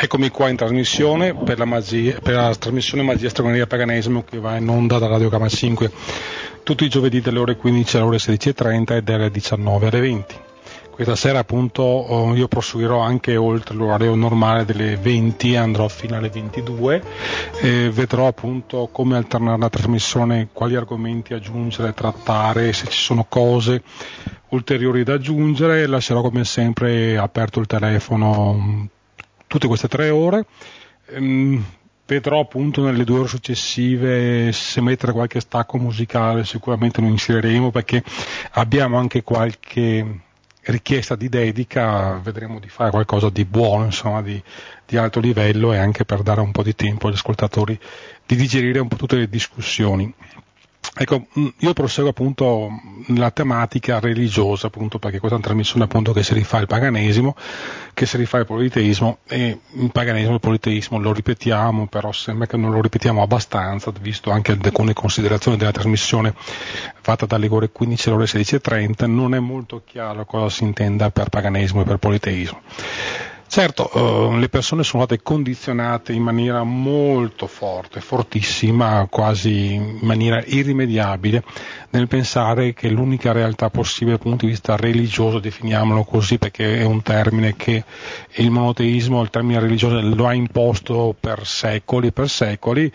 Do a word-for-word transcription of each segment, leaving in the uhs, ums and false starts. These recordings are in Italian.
Eccomi qua in trasmissione per la, magia, per la trasmissione Magia, Stregoneria e Paganesimo, che va in onda da Radio Gamma cinque tutti i giovedì dalle ore quindici alle ore sedici e trenta e dalle diciannove alle venti. Questa sera appunto io proseguirò anche oltre l'orario normale delle venti, andrò fino alle ventidue e vedrò appunto come alternare la trasmissione, quali argomenti aggiungere, trattare, se ci sono cose ulteriori da aggiungere. Lascerò come sempre aperto il telefono tutte queste tre ore. Ehm, vedrò appunto nelle due ore successive se mettere qualche stacco musicale, sicuramente lo inseriremo perché abbiamo anche qualche richiesta di dedica, vedremo di fare qualcosa di buono, insomma di, di alto livello, e anche per dare un po' di tempo agli ascoltatori di digerire un po' tutte le discussioni. Ecco, io proseguo appunto nella tematica religiosa, appunto perché questa è una trasmissione appunto che si rifà al paganesimo, che si rifà al politeismo, e il paganesimo e il politeismo lo ripetiamo, però sembra che non lo ripetiamo abbastanza, visto anche alcune considerazioni della trasmissione fatta dalle ore quindici alle ore sedici e trenta, non è molto chiaro cosa si intenda per paganesimo e per politeismo. Certo, eh, le persone sono state condizionate in maniera molto forte, fortissima, quasi in maniera irrimediabile, nel pensare che l'unica realtà possibile dal punto di vista religioso, definiamolo così perché è un termine che il monoteismo, il termine religioso lo ha imposto per secoli e per secoli.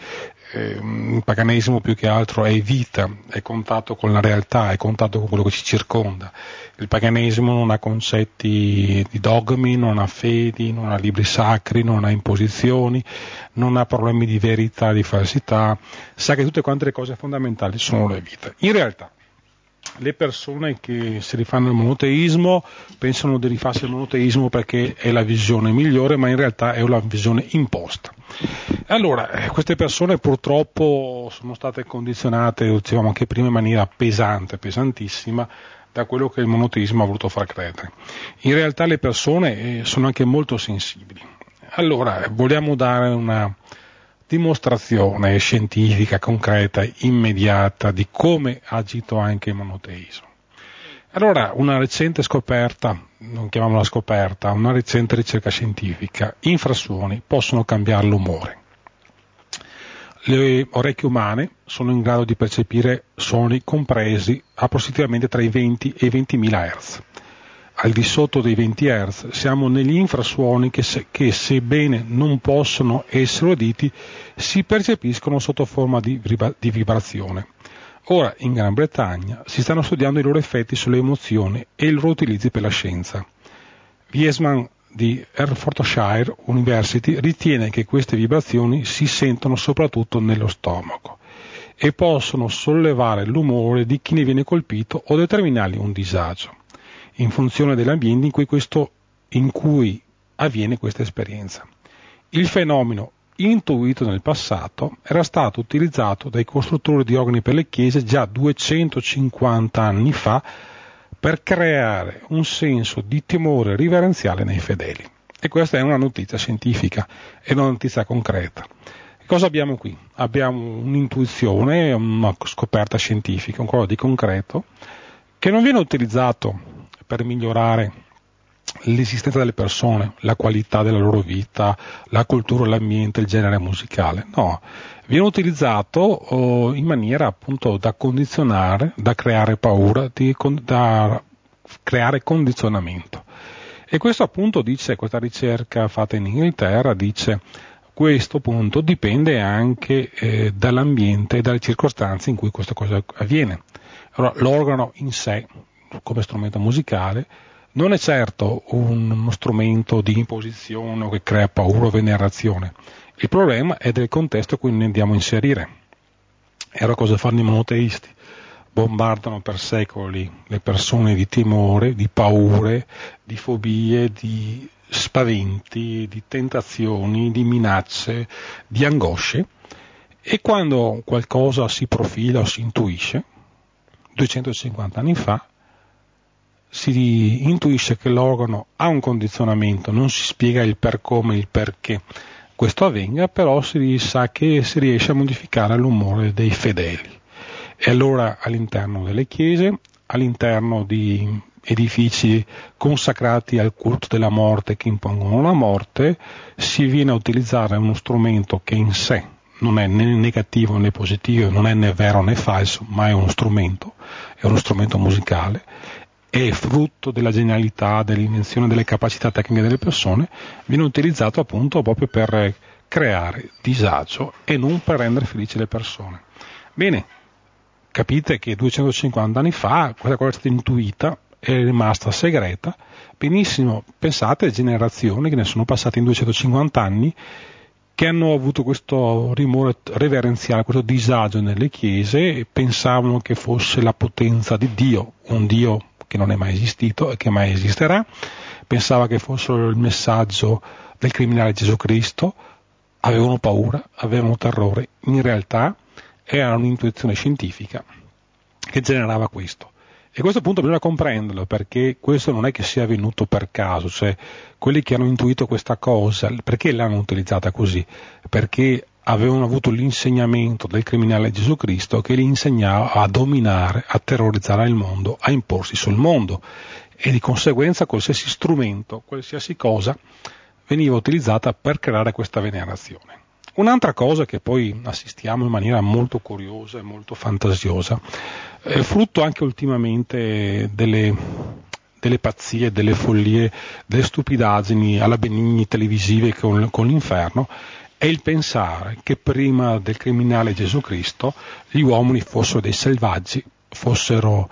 Il paganesimo più che altro è vita, è contatto con la realtà, è contatto con quello che ci circonda. Il paganesimo non ha concetti di dogmi, non ha fedi, non ha libri sacri, non ha imposizioni, non ha problemi di verità, di falsità, sa che tutte quante le cose fondamentali sono la vita. In realtà le persone che si rifanno al monoteismo pensano di rifarsi al monoteismo perché è la visione migliore, ma in realtà è una visione imposta. Allora, queste persone purtroppo sono state condizionate, lo dicevamo anche prima, in maniera pesante, pesantissima, da quello che il monoteismo ha voluto far credere. In realtà le persone sono anche molto sensibili. Allora, vogliamo dare una dimostrazione scientifica, concreta, immediata di come ha agito anche il monoteismo. Allora, una recente scoperta, non chiamiamola scoperta, una recente ricerca scientifica: infrasuoni possono cambiare l'umore. Le orecchie umane sono in grado di percepire suoni compresi approssimativamente tra i venti e i ventimila hertz. Al di sotto dei venti hertz siamo negli infrasuoni che, se, che sebbene non possono essere uditi, si percepiscono sotto forma di, di vibrazione. Ora, in Gran Bretagna si stanno studiando i loro effetti sulle emozioni e i loro utilizzi per la scienza. Wiesman di Hertfordshire University ritiene che queste vibrazioni si sentono soprattutto nello stomaco e possono sollevare l'umore di chi ne viene colpito o determinargli un disagio, in funzione dell'ambiente in cui, questo, in cui avviene questa esperienza. Il fenomeno, intuito nel passato, era stato utilizzato dai costruttori di organi per le chiese già duecentocinquanta anni fa per creare un senso di timore riverenziale nei fedeli. E questa è una notizia scientifica, è una notizia concreta. Che cosa abbiamo qui? Abbiamo un'intuizione, una scoperta scientifica, un qualcosa di concreto, che non viene utilizzato per migliorare l'esistenza delle persone, la qualità della loro vita, la cultura, l'ambiente, il genere musicale. No, viene utilizzato oh, in maniera appunto da condizionare, da creare paura, di, da creare condizionamento. E questo appunto dice, questa ricerca fatta in Inghilterra dice, questo punto dipende anche eh, dall'ambiente e dalle circostanze in cui questa cosa avviene. Allora, l'organo in sé, come strumento musicale, non è certo un, uno strumento di imposizione o che crea paura o venerazione. Il problema è del contesto in cui noi andiamo a inserire. E allora cosa fanno i monoteisti? Bombardano per secoli le persone di timore, di paure, di fobie, di spaventi, di tentazioni, di minacce, di angosce, e quando qualcosa si profila o si intuisce, duecentocinquanta anni fa, si intuisce che l'organo ha un condizionamento, non si spiega il per come, il perché questo avvenga, però si sa che si riesce a modificare l'umore dei fedeli. E allora all'interno delle chiese, all'interno di edifici consacrati al culto della morte che impongono la morte, si viene a utilizzare uno strumento che in sé non è né negativo né positivo, non è né vero né falso, ma è uno strumento, è uno strumento musicale, è frutto della genialità, dell'invenzione, delle capacità tecniche delle persone, viene utilizzato appunto proprio per creare disagio e non per rendere felici le persone. Bene, capite che duecentocinquanta anni fa questa cosa è stata intuita, è rimasta segreta. Benissimo, pensate a generazioni che ne sono passate in duecentocinquanta anni, che hanno avuto questo timore reverenziale, questo disagio nelle chiese, e pensavano che fosse la potenza di Dio, un Dio che non è mai esistito e che mai esisterà, pensava che fossero il messaggio del criminale Gesù Cristo, avevano paura, avevano terrore. In realtà era un'intuizione scientifica che generava questo. E a questo punto bisogna comprenderlo, perché questo non è che sia avvenuto per caso, cioè quelli che hanno intuito questa cosa, perché l'hanno utilizzata così? Perché avevano avuto l'insegnamento del criminale Gesù Cristo che li insegnava a dominare, a terrorizzare il mondo, a imporsi sul mondo, e di conseguenza qualsiasi strumento, qualsiasi cosa veniva utilizzata per creare questa venerazione. Un'altra cosa che poi assistiamo in maniera molto curiosa e molto fantasiosa, è frutto anche ultimamente delle, delle pazzie, delle follie, delle stupidaggini alla Benigni televisive con, con l'inferno, è il pensare che prima del criminale Gesù Cristo gli uomini fossero dei selvaggi, fossero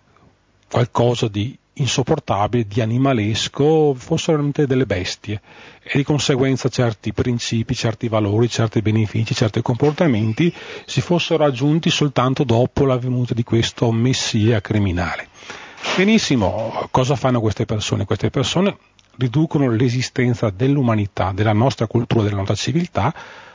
qualcosa di insopportabile, di animalesco, fossero veramente delle bestie, e di conseguenza certi principi, certi valori, certi benefici, certi comportamenti si fossero raggiunti soltanto dopo la venuta di questo messia criminale. Benissimo, cosa fanno queste persone? Queste persone riducono l'esistenza dell'umanità, della nostra cultura, della nostra civiltà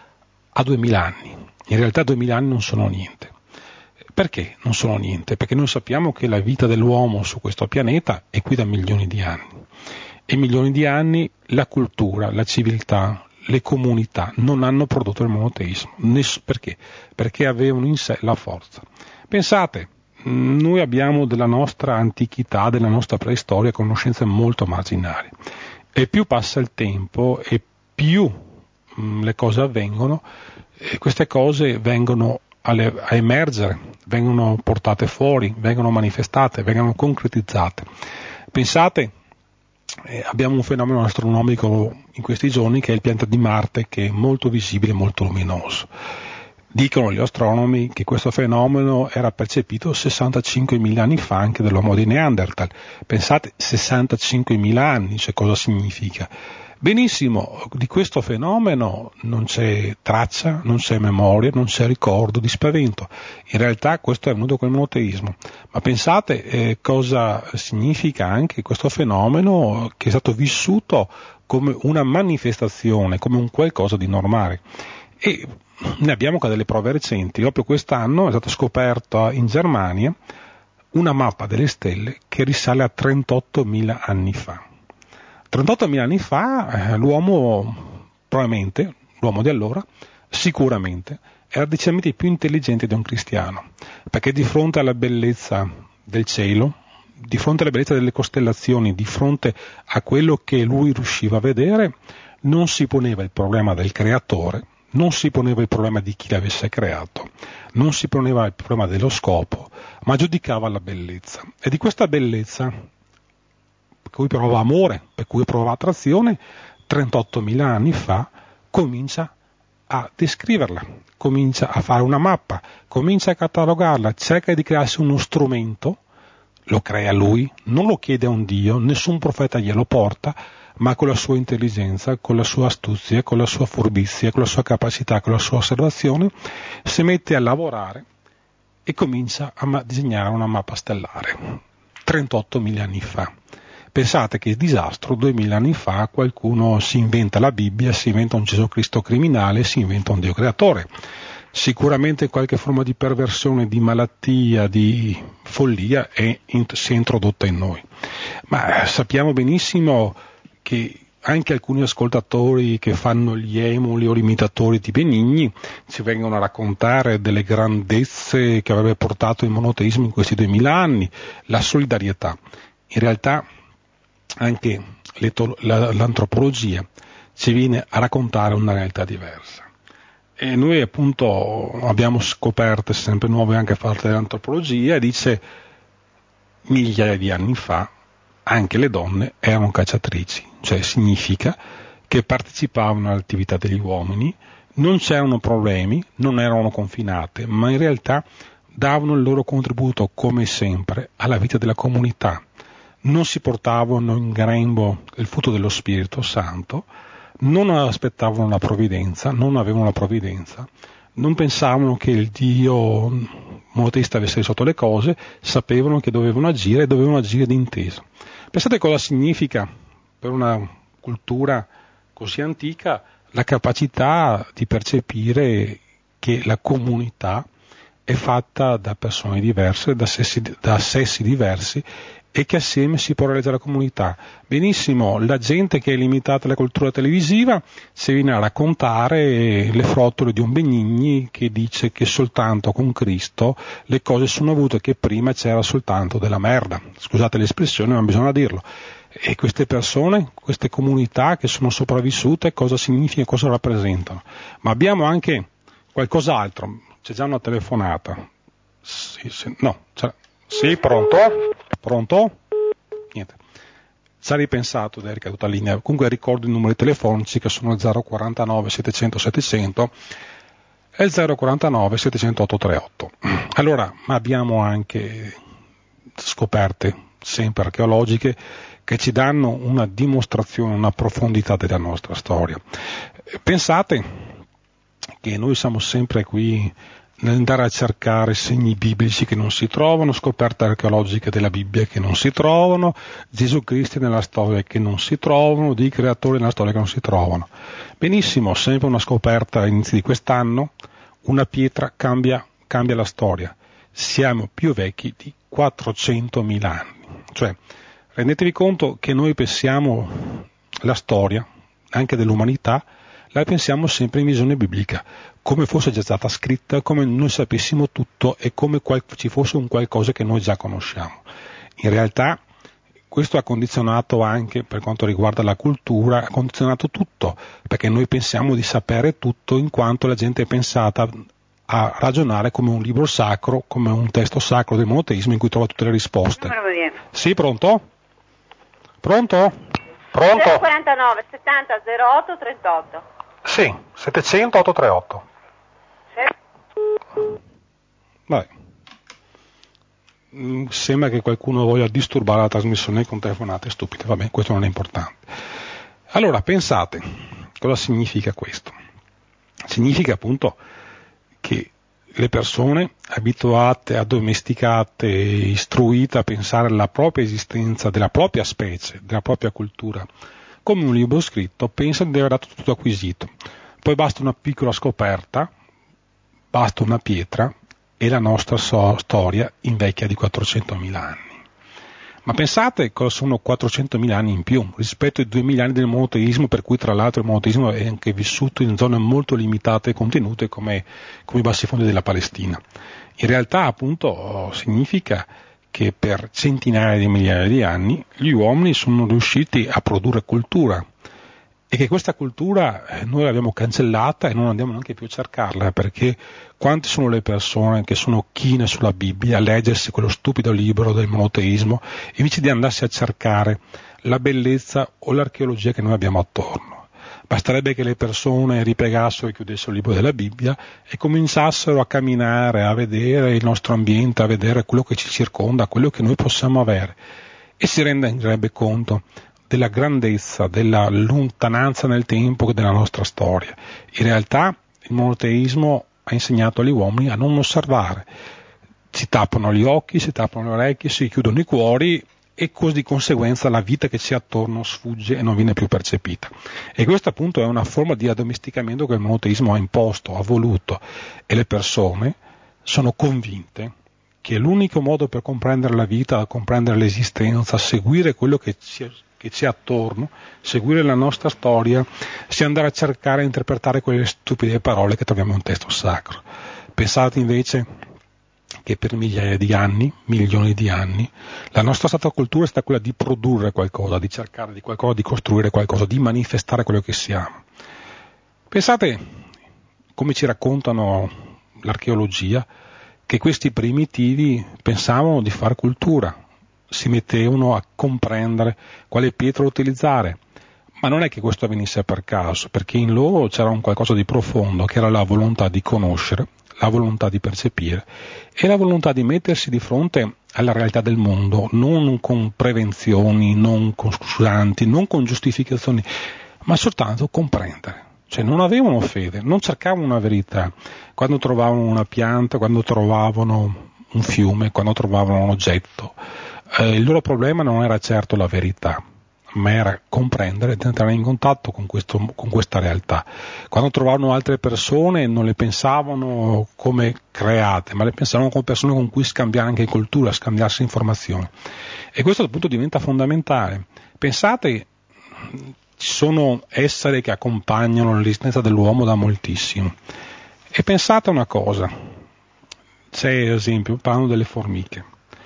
a duemila anni. In realtà duemila anni non sono niente. Perché non sono niente? Perché noi sappiamo che la vita dell'uomo su questo pianeta è qui da milioni di anni. E milioni di anni la cultura, la civiltà, le comunità non hanno prodotto il monoteismo. Ness- perché? Perché avevano in sé la forza. Pensate, noi abbiamo della nostra antichità, della nostra preistoria, conoscenze molto marginali. E più passa il tempo e più mh, le cose avvengono, e queste cose vengono alle, a emergere, vengono portate fuori, vengono manifestate, vengono concretizzate. Pensate, eh, abbiamo un fenomeno astronomico in questi giorni che è il pianeta di Marte, che è molto visibile, molto luminoso. Dicono gli astronomi che questo fenomeno era percepito sessantacinquemila anni fa anche dall'uomo di Neanderthal. Pensate, sessantacinquemila anni, cioè cosa significa? Benissimo, di questo fenomeno non c'è traccia, non c'è memoria, non c'è ricordo di spavento. In realtà questo è venuto col monoteismo. Ma pensate eh, cosa significa anche questo fenomeno che è stato vissuto come una manifestazione, come un qualcosa di normale. E ne abbiamo qua delle prove recenti. Proprio quest'anno è stata scoperta in Germania una mappa delle stelle che risale a trentottomila anni fa. trentottomila anni fa eh, l'uomo, probabilmente, l'uomo di allora, sicuramente, era decisamente più intelligente di un cristiano, perché di fronte alla bellezza del cielo, di fronte alla bellezza delle costellazioni, di fronte a quello che lui riusciva a vedere, non si poneva il problema del creatore, non si poneva il problema di chi l'avesse creato, non si poneva il problema dello scopo, ma giudicava la bellezza. E di questa bellezza, per cui provava amore, per cui provava attrazione, trentottomila anni fa comincia a descriverla, comincia a fare una mappa, comincia a catalogarla, cerca di crearsi uno strumento, lo crea lui, non lo chiede a un Dio, nessun profeta glielo porta, ma con la sua intelligenza, con la sua astuzia, con la sua furbizia, con la sua capacità, con la sua osservazione, si mette a lavorare e comincia a disegnare una mappa stellare. trentottomila anni fa. Pensate che disastro, duemila anni fa qualcuno si inventa la Bibbia, si inventa un Gesù Cristo criminale, si inventa un Dio creatore. Sicuramente qualche forma di perversione, di malattia, di follia è, si è introdotta in noi. Ma sappiamo benissimo che anche alcuni ascoltatori che fanno gli emuli o gli imitatori di Benigni ci vengono a raccontare delle grandezze che avrebbe portato il monoteismo in questi duemila anni, la solidarietà. In realtà anche l'antropologia ci viene a raccontare una realtà diversa. E noi appunto abbiamo scoperte sempre nuove anche a parte dell'antropologia, e dice migliaia di anni fa anche le donne erano cacciatrici, cioè significa che partecipavano all'attività degli uomini, non c'erano problemi, non erano confinate, ma in realtà davano il loro contributo come sempre alla vita della comunità. Non si portavano in grembo il frutto dello Spirito Santo, non aspettavano la provvidenza, non avevano la provvidenza, non pensavano che il Dio monoteista avesse sotto le cose, sapevano che dovevano agire e dovevano agire d'intesa. Pensate cosa significa per una cultura così antica la capacità di percepire che la comunità è fatta da persone diverse, da sessi, da sessi diversi, e che assieme si può realizzare la comunità. Benissimo, la gente che è limitata alla cultura televisiva si viene a raccontare le frottole di un Benigni che dice che soltanto con Cristo le cose sono avute, che prima c'era soltanto della merda. Scusate l'espressione, ma bisogna dirlo. E queste persone, queste comunità che sono sopravvissute, cosa significa, cosa rappresentano? Ma abbiamo anche qualcos'altro. C'è già una telefonata. Sì, sì, no, c'è. Sì, pronto? Pronto? Niente. Ci ha ripensato, è ricaduta la linea. Comunque ricordo i numeri telefonici che sono il zero quarantanove settecento settecento e il zero quarantanove settecento ottocentotrentotto. Allora, ma abbiamo anche scoperte sempre archeologiche che ci danno una dimostrazione, una profondità della nostra storia. Pensate che noi siamo sempre qui nell'andare a cercare segni biblici che non si trovano, scoperte archeologiche della Bibbia che non si trovano, Gesù Cristo nella storia che non si trovano, dei creatori nella storia che non si trovano. Benissimo, sempre una scoperta all'inizio di quest'anno, una pietra cambia, cambia la storia. Siamo più vecchi di quattrocentomila anni. Cioè, rendetevi conto che noi pensiamo la storia, anche dell'umanità, la pensiamo sempre in visione biblica, come fosse già stata scritta, come noi sapessimo tutto e come qual- ci fosse un qualcosa che noi già conosciamo. In realtà questo ha condizionato anche, per quanto riguarda la cultura, ha condizionato tutto, perché noi pensiamo di sapere tutto in quanto la gente è pensata a ragionare come un libro sacro, come un testo sacro del monoteismo in cui trova tutte le risposte. Sì, pronto? Pronto? Pronto? zero quarantanove settanta zero otto trentotto. Sì, settecento ottocentotrentotto. Sì. Vabbè. Mm, sembra che qualcuno voglia disturbare la trasmissione con telefonate stupide, vabbè, questo non è importante. Allora, pensate, cosa significa questo? Significa appunto che le persone abituate, addomesticate, istruite a pensare alla propria esistenza, della propria specie, della propria cultura, come un libro scritto, pensano di aver dato tutto acquisito. Poi basta una piccola scoperta, basta una pietra e la nostra so- storia invecchia di quattrocentomila anni. Ma pensate cosa sono quattrocentomila anni in più rispetto ai duemila anni del monoteismo, per cui tra l'altro il monoteismo è anche vissuto in zone molto limitate e contenute come, come i bassifondi della Palestina. In realtà appunto significa che per centinaia di migliaia di anni gli uomini sono riusciti a produrre cultura e che questa cultura eh, noi l'abbiamo cancellata e non andiamo neanche più a cercarla, perché quante sono le persone che sono chine sulla Bibbia a leggersi quello stupido libro del monoteismo invece di andarsi a cercare la bellezza o l'archeologia che noi abbiamo attorno. Basterebbe che le persone ripiegassero e chiudessero il libro della Bibbia e cominciassero a camminare, a vedere il nostro ambiente, a vedere quello che ci circonda, quello che noi possiamo avere, e si renderebbe conto della grandezza, della lontananza nel tempo della nostra storia. In realtà il monoteismo ha insegnato agli uomini a non osservare, si tappano gli occhi, si tappano le orecchie, si chiudono i cuori e così di conseguenza la vita che c'è attorno sfugge e non viene più percepita. E questa appunto è una forma di addomesticamento che il monoteismo ha imposto, ha voluto, e le persone sono convinte che l'unico modo per comprendere la vita, comprendere l'esistenza, seguire quello che ci, che c'è attorno, seguire la nostra storia, sia andare a cercare e interpretare quelle stupide parole che troviamo in un testo sacro. Pensate invece che per migliaia di anni, milioni di anni, la nostra stata cultura è stata quella di produrre qualcosa, di cercare di qualcosa, di costruire qualcosa, di manifestare quello che siamo. Pensate, come ci raccontano l'archeologia, che questi primitivi pensavano di fare cultura, si mettevano a comprendere quale pietra utilizzare, ma non è che questo avvenisse per caso, perché in loro c'era un qualcosa di profondo, che era la volontà di conoscere, la volontà di percepire e la volontà di mettersi di fronte alla realtà del mondo, non con prevenzioni, non con scusanti, non con giustificazioni, ma soltanto comprendere. Cioè non avevano fede, non cercavano una verità. Quando trovavano una pianta, quando trovavano un fiume, quando trovavano un oggetto, eh, il loro problema non era certo la verità, ma era comprendere ed entrare in contatto con, questo, con questa realtà. Quando trovavano altre persone non le pensavano come create, ma le pensavano come persone con cui scambiare anche cultura, scambiarsi informazioni. E questo appunto diventa fondamentale. Pensate, ci sono esseri che accompagnano l'esistenza dell'uomo da moltissimo. E pensate una cosa, c'è ad esempio, parlano delle formiche,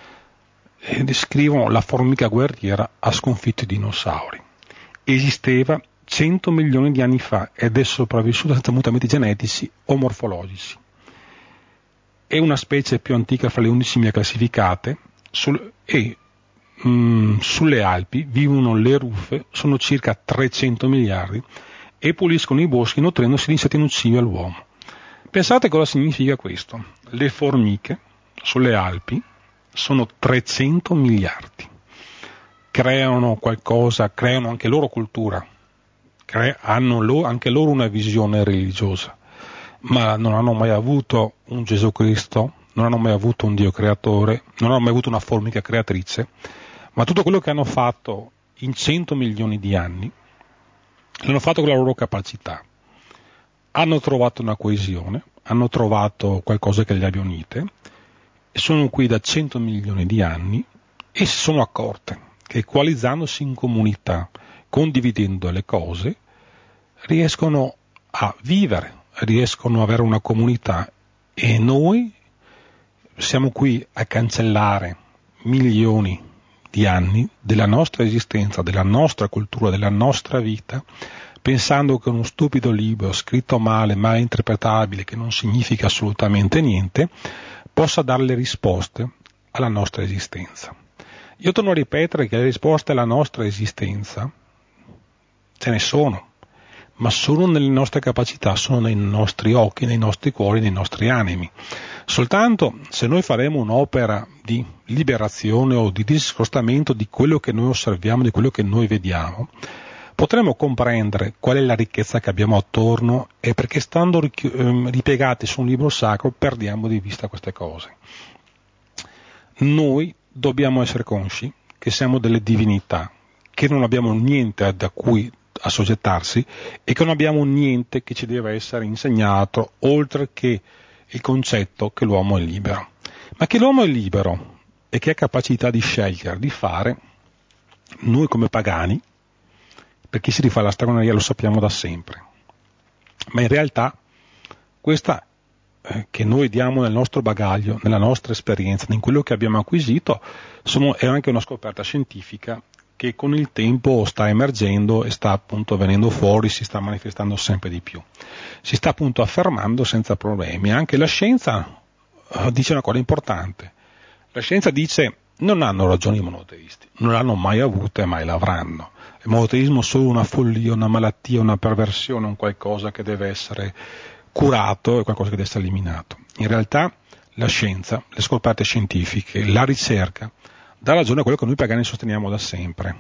e descrivono la formica guerriera ha sconfitto i dinosauri. Esisteva cento milioni di anni fa ed è sopravvissuta senza mutamenti genetici o morfologici. È una specie più antica fra le undicimila classificate sul, e mh, sulle Alpi vivono le ruffe, sono circa trecento miliardi e puliscono i boschi nutrendosi di insetti nocivi all'uomo. Pensate cosa significa questo. Le formiche sulle Alpi sono trecento miliardi, creano qualcosa, creano anche loro cultura, cre- hanno lo- anche loro una visione religiosa, ma non hanno mai avuto un Gesù Cristo, non hanno mai avuto un Dio creatore, non hanno mai avuto una formica creatrice, ma tutto quello che hanno fatto in cento milioni di anni l'hanno fatto con la loro capacità. Hanno trovato una coesione, hanno trovato qualcosa che li abbia unite, sono qui da cento milioni di anni e si sono accorte che equalizzandosi in comunità, condividendo le cose, riescono a vivere, riescono ad avere una comunità e noi siamo qui a cancellare milioni di anni della nostra esistenza, della nostra cultura, della nostra vita, pensando che uno stupido libro scritto male, mal interpretabile, che non significa assolutamente niente, possa dare le risposte alla nostra esistenza. Io torno a ripetere che le risposte alla nostra esistenza ce ne sono, ma sono nelle nostre capacità, sono nei nostri occhi, nei nostri cuori, nei nostri animi. Soltanto se noi faremo un'opera di liberazione o di discostamento di quello che noi osserviamo, di quello che noi vediamo, potremo comprendere qual è la ricchezza che abbiamo attorno e perché stando ripiegati su un libro sacro perdiamo di vista queste cose. Noi dobbiamo essere consci che siamo delle divinità, che non abbiamo niente da cui assoggettarsi e che non abbiamo niente che ci deve essere insegnato oltre che il concetto che l'uomo è libero. Ma che l'uomo è libero e che ha capacità di scegliere, di fare, noi come pagani, per chi si rifà la stregoneria lo sappiamo da sempre, ma in realtà questa eh, che noi diamo nel nostro bagaglio, nella nostra esperienza, in quello che abbiamo acquisito, sono, è anche una scoperta scientifica che con il tempo sta emergendo e sta appunto venendo fuori, si sta manifestando sempre di più, si sta appunto affermando senza problemi. Anche la scienza eh, dice una cosa importante, la scienza dice non hanno ragioni i monoteisti, non l'hanno mai avuto e mai l'avranno. Il monoteismo è solo una follia, una malattia, una perversione, un qualcosa che deve essere curato e qualcosa che deve essere eliminato. In realtà la scienza, le scoperte scientifiche, la ricerca, dà ragione a quello che noi pagani sosteniamo da sempre.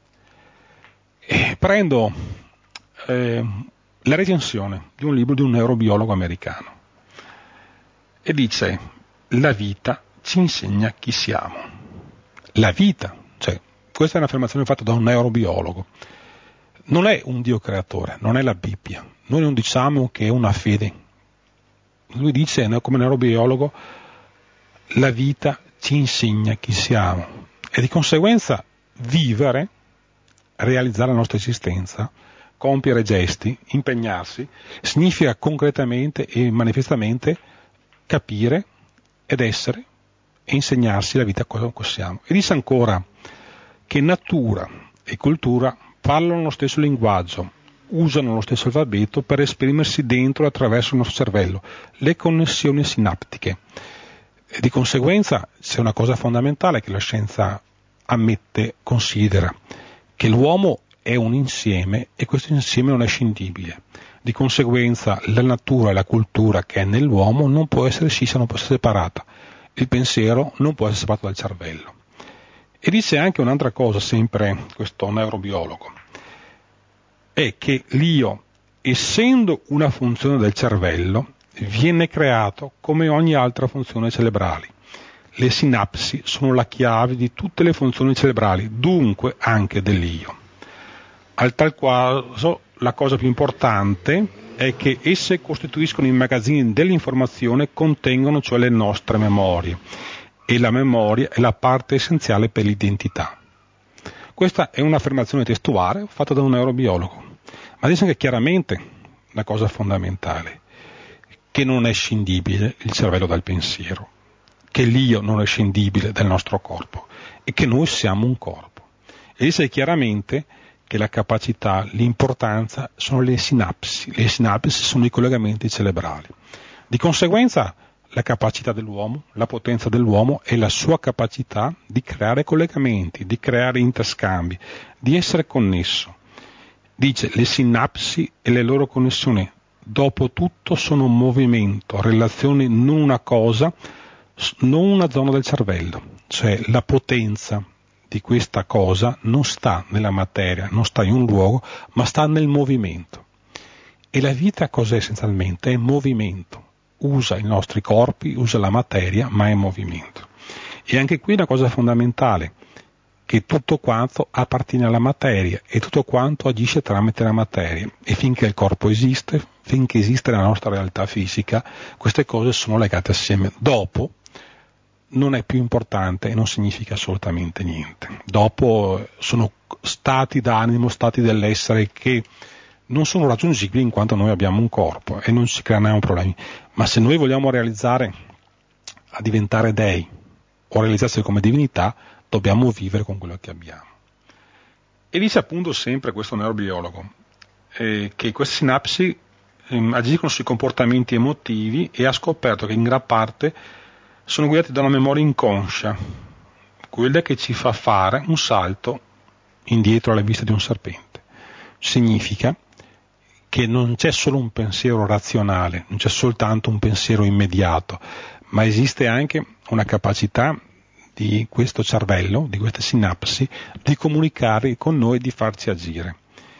E prendo eh, la recensione di un libro di un neurobiologo americano e dice: la vita ci insegna chi siamo. La vita, cioè, questa è un'affermazione fatta da un neurobiologo. Non è un Dio creatore, non è la Bibbia. Noi non diciamo che è una fede. Lui dice, come neurobiologo, la vita ci insegna chi siamo. E di conseguenza vivere, realizzare la nostra esistenza, compiere gesti, impegnarsi, significa concretamente e manifestamente capire ed essere e insegnarsi la vita come possiamo. E dice ancora che natura e cultura parlano lo stesso linguaggio, usano lo stesso alfabeto per esprimersi dentro e attraverso il nostro cervello, le connessioni sinaptiche. E di conseguenza c'è una cosa fondamentale che la scienza ammette, considera, che l'uomo è un insieme e questo insieme non è scindibile. Di conseguenza la natura e la cultura che è nell'uomo non può essere scissa, non può essere separata. Il pensiero non può essere separato dal cervello. E dice anche un'altra cosa, sempre questo neurobiologo, è che l'io, essendo una funzione del cervello, viene creato come ogni altra funzione cerebrale. Le sinapsi sono la chiave di tutte le funzioni cerebrali, dunque anche dell'io. Al tal caso, la cosa più importante è che esse costituiscono i magazzini dell'informazione, contengono cioè le nostre memorie, e la memoria è la parte essenziale per l'identità. Questa è un'affermazione testuale fatta da un neurobiologo, ma dice anche chiaramente una cosa fondamentale, che non è scindibile il cervello dal pensiero, che l'io non è scindibile dal nostro corpo e che noi siamo un corpo. E dice chiaramente che la capacità, l'importanza sono le sinapsi, le sinapsi sono i collegamenti cerebrali. Di conseguenza la capacità dell'uomo, la potenza dell'uomo è la sua capacità di creare collegamenti, di creare interscambi, di essere connesso. Dice le sinapsi e le loro connessioni dopo tutto sono un movimento, relazioni, non una cosa, non una zona del cervello, cioè la potenza di questa cosa non sta nella materia, non sta in un luogo, ma sta nel movimento. E la vita cos'è essenzialmente? È movimento. Usa i nostri corpi, usa la materia, ma è in movimento. E anche qui una cosa fondamentale, che tutto quanto appartiene alla materia e tutto quanto agisce tramite la materia. E finché il corpo esiste, finché esiste la nostra realtà fisica, queste cose sono legate assieme. Dopo non è più importante e non significa assolutamente niente. Dopo sono stati d'animo, stati dell'essere che non sono raggiungibili in quanto noi abbiamo un corpo e non ci creano problemi. Ma se noi vogliamo realizzare a diventare dei o realizzarsi come divinità, dobbiamo vivere con quello che abbiamo. E dice appunto sempre questo neurobiologo eh, che queste sinapsi eh, agiscono sui comportamenti emotivi e ha scoperto che in gran parte sono guidati da una memoria inconscia, quella che ci fa fare un salto indietro alla vista di un serpente. Significa che non c'è solo un pensiero razionale, non c'è soltanto un pensiero immediato, ma esiste anche una capacità di questo cervello, di queste sinapsi, di comunicare con noi e di farci agire.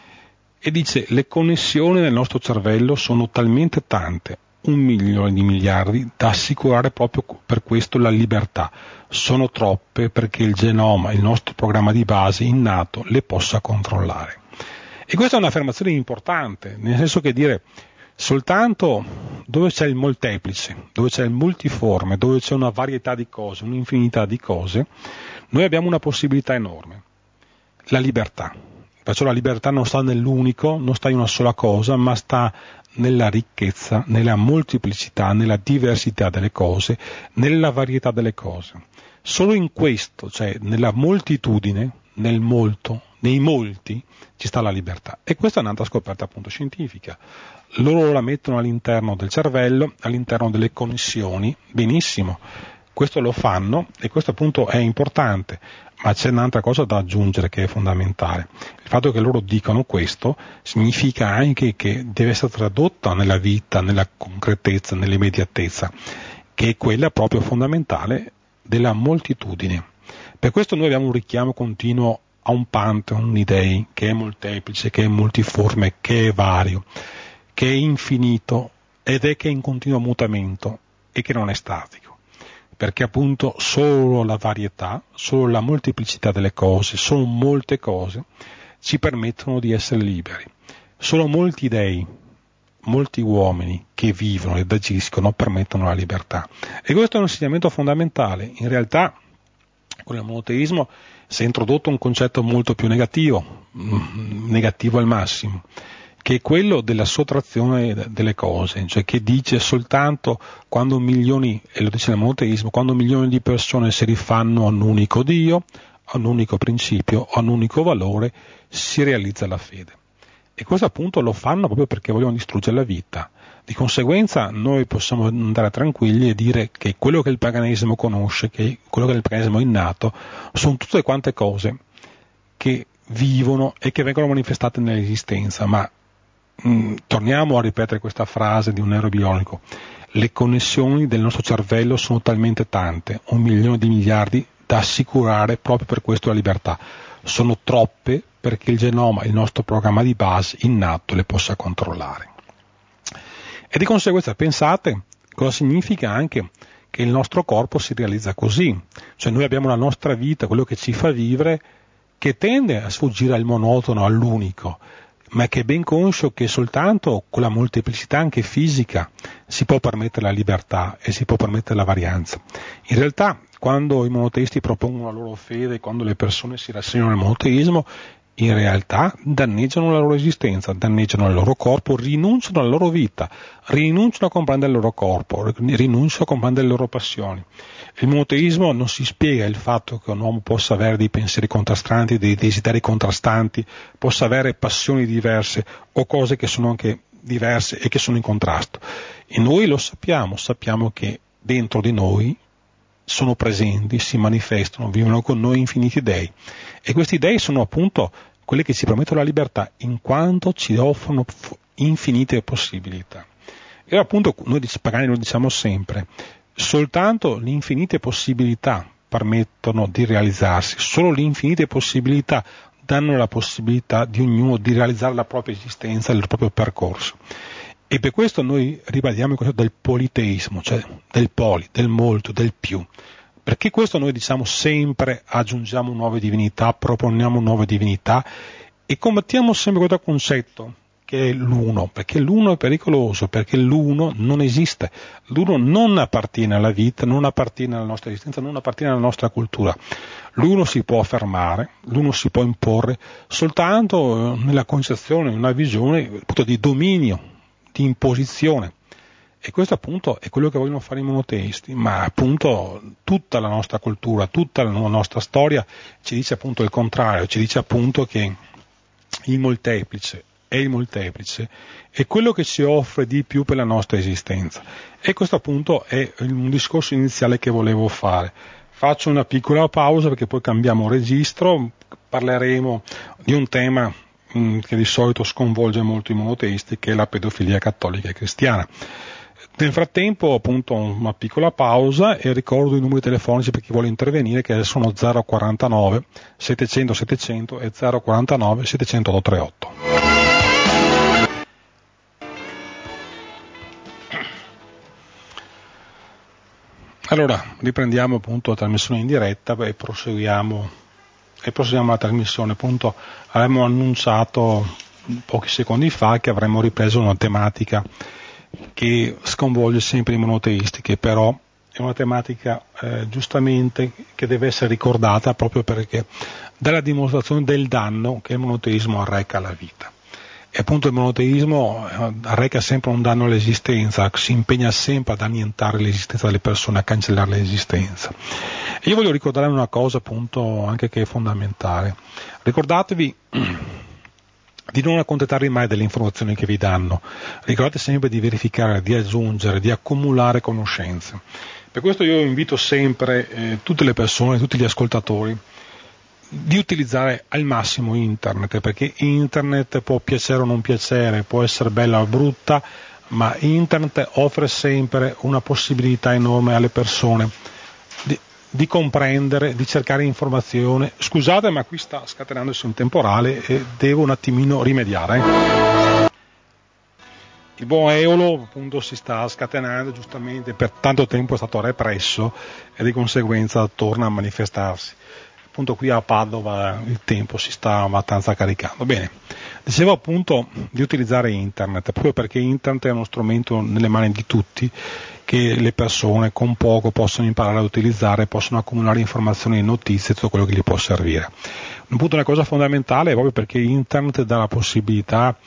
E dice, le connessioni nel nostro cervello sono talmente tante, un milione di miliardi, da assicurare proprio per questo la libertà. Sono troppe perché il genoma, il nostro programma di base innato, le possa controllare. E questa è un'affermazione importante, nel senso che dire soltanto dove c'è il molteplice, dove c'è il multiforme, dove c'è una varietà di cose, un'infinità di cose, noi abbiamo una possibilità enorme, la libertà. Perciò la libertà non sta nell'unico, non sta in una sola cosa, ma sta nella ricchezza, nella molteplicità, nella diversità delle cose, nella varietà delle cose. Solo in questo, cioè nella moltitudine, nel molto, nei molti, ci sta la libertà. E questa è un'altra scoperta appunto scientifica. Loro la mettono all'interno del cervello, all'interno delle connessioni, benissimo. Questo lo fanno e questo appunto è importante, ma c'è un'altra cosa da aggiungere che è fondamentale. Il fatto che loro dicano questo significa anche che deve essere tradotta nella vita, nella concretezza, nell'immediatezza, che è quella proprio fondamentale della moltitudine. Per questo noi abbiamo un richiamo continuo a un pantheon di dei che è molteplice, che è multiforme, che è vario, che è infinito ed è che è in continuo mutamento e che non è statico. Perché appunto solo la varietà, solo la molteplicità delle cose, solo molte cose ci permettono di essere liberi. Solo molti dei, molti uomini che vivono ed agiscono permettono la libertà. E questo è un insegnamento fondamentale. In realtà con il monoteismo si è introdotto un concetto molto più negativo, negativo al massimo, che è quello della sottrazione delle cose, cioè che dice soltanto quando milioni, e lo dice nel monoteismo, quando milioni di persone si rifanno a un unico Dio, a un unico principio, a un unico valore, si realizza la fede. E questo appunto lo fanno proprio perché vogliono distruggere la vita. Di conseguenza noi possiamo andare tranquilli e dire che quello che il paganesimo conosce, che quello che il paganesimo è innato, sono tutte quante cose che vivono e che vengono manifestate nell'esistenza, ma mh, torniamo a ripetere questa frase di un neurobiologico: le connessioni del nostro cervello sono talmente tante, un milione di miliardi, da assicurare proprio per questo la libertà. Sono troppe perché il genoma, il nostro programma di base innato, le possa controllare. E di conseguenza pensate cosa significa anche che il nostro corpo si realizza così, cioè noi abbiamo la nostra vita, quello che ci fa vivere, che tende a sfuggire al monotono, all'unico, ma che è ben conscio che soltanto con la molteplicità anche fisica si può permettere la libertà e si può permettere la varianza. In realtà, quando i monoteisti propongono la loro fede, quando le persone si rassegnano al monoteismo, in realtà danneggiano la loro esistenza, danneggiano il loro corpo, rinunciano alla loro vita, rinunciano a comprendere il loro corpo, rinunciano a comprendere le loro passioni. Il monoteismo non si spiega il fatto che un uomo possa avere dei pensieri contrastanti, dei desideri contrastanti, possa avere passioni diverse o cose che sono anche diverse e che sono in contrasto. E noi lo sappiamo, sappiamo che dentro di noi sono presenti, si manifestano, vivono con noi infiniti dei. E questi dei sono appunto quelli che ci promettono la libertà, in quanto ci offrono infinite possibilità. E appunto noi pagani lo diciamo sempre, soltanto le infinite possibilità permettono di realizzarsi, solo le infinite possibilità danno la possibilità di ognuno di realizzare la propria esistenza, il proprio percorso. E per questo noi ribadiamo il concetto del politeismo, cioè del poli, del molto, del più. Perché questo noi diciamo sempre, aggiungiamo nuove divinità, proponiamo nuove divinità e combattiamo sempre questo concetto che è l'uno, perché l'uno è pericoloso, perché l'uno non esiste, l'uno non appartiene alla vita, non appartiene alla nostra esistenza, non appartiene alla nostra cultura. L'uno si può affermare, l'uno si può imporre soltanto nella concezione, in una visione appunto di dominio, di imposizione. E questo appunto è quello che vogliono fare i monoteisti, ma appunto tutta la nostra cultura, tutta la nostra storia ci dice appunto il contrario, ci dice appunto che il molteplice è il molteplice, è quello che ci offre di più per la nostra esistenza. E questo appunto è un discorso iniziale che volevo fare. Faccio una piccola pausa perché poi cambiamo registro, parleremo di un tema mh, che di solito sconvolge molto i monoteisti, che è la pedofilia cattolica e cristiana. Nel frattempo appunto una piccola pausa e ricordo i numeri telefonici per chi vuole intervenire, che sono zero quarantanove settecento settecento e zero quarantanove settecento ottantotto. Allora, riprendiamo appunto la trasmissione in diretta e proseguiamo, e proseguiamo la trasmissione. Appunto avremmo annunciato pochi secondi fa che avremmo ripreso una tematica che sconvolge sempre i monoteisti, che però è una tematica eh, giustamente che deve essere ricordata proprio perché dà la dimostrazione del danno che il monoteismo arreca alla vita. E appunto il monoteismo arreca sempre un danno all'esistenza, si impegna sempre ad annientare l'esistenza delle persone, a cancellare l'esistenza. E io voglio ricordare una cosa appunto anche che è fondamentale. Ricordatevi di non accontentarvi mai delle informazioni che vi danno, ricordate sempre di verificare, di aggiungere, di accumulare conoscenze. Per questo io invito sempre eh, tutte le persone, tutti gli ascoltatori, di utilizzare al massimo internet, perché internet può piacere o non piacere, può essere bella o brutta, ma internet offre sempre una possibilità enorme alle persone di, di comprendere, di cercare informazione. Scusate, ma qui sta scatenandosi un temporale e devo un attimino rimediare. Eh. Il buon Eolo appunto si sta scatenando, giustamente per tanto tempo è stato represso e di conseguenza torna a manifestarsi. Appunto qui a Padova il tempo si sta abbastanza caricando. Bene, dicevo appunto di utilizzare internet, proprio perché internet è uno strumento nelle mani di tutti, che le persone con poco possono imparare ad utilizzare, possono accumulare informazioni e notizie, tutto quello che gli può servire. Un punto, una cosa fondamentale è proprio perché internet dà la possibilità che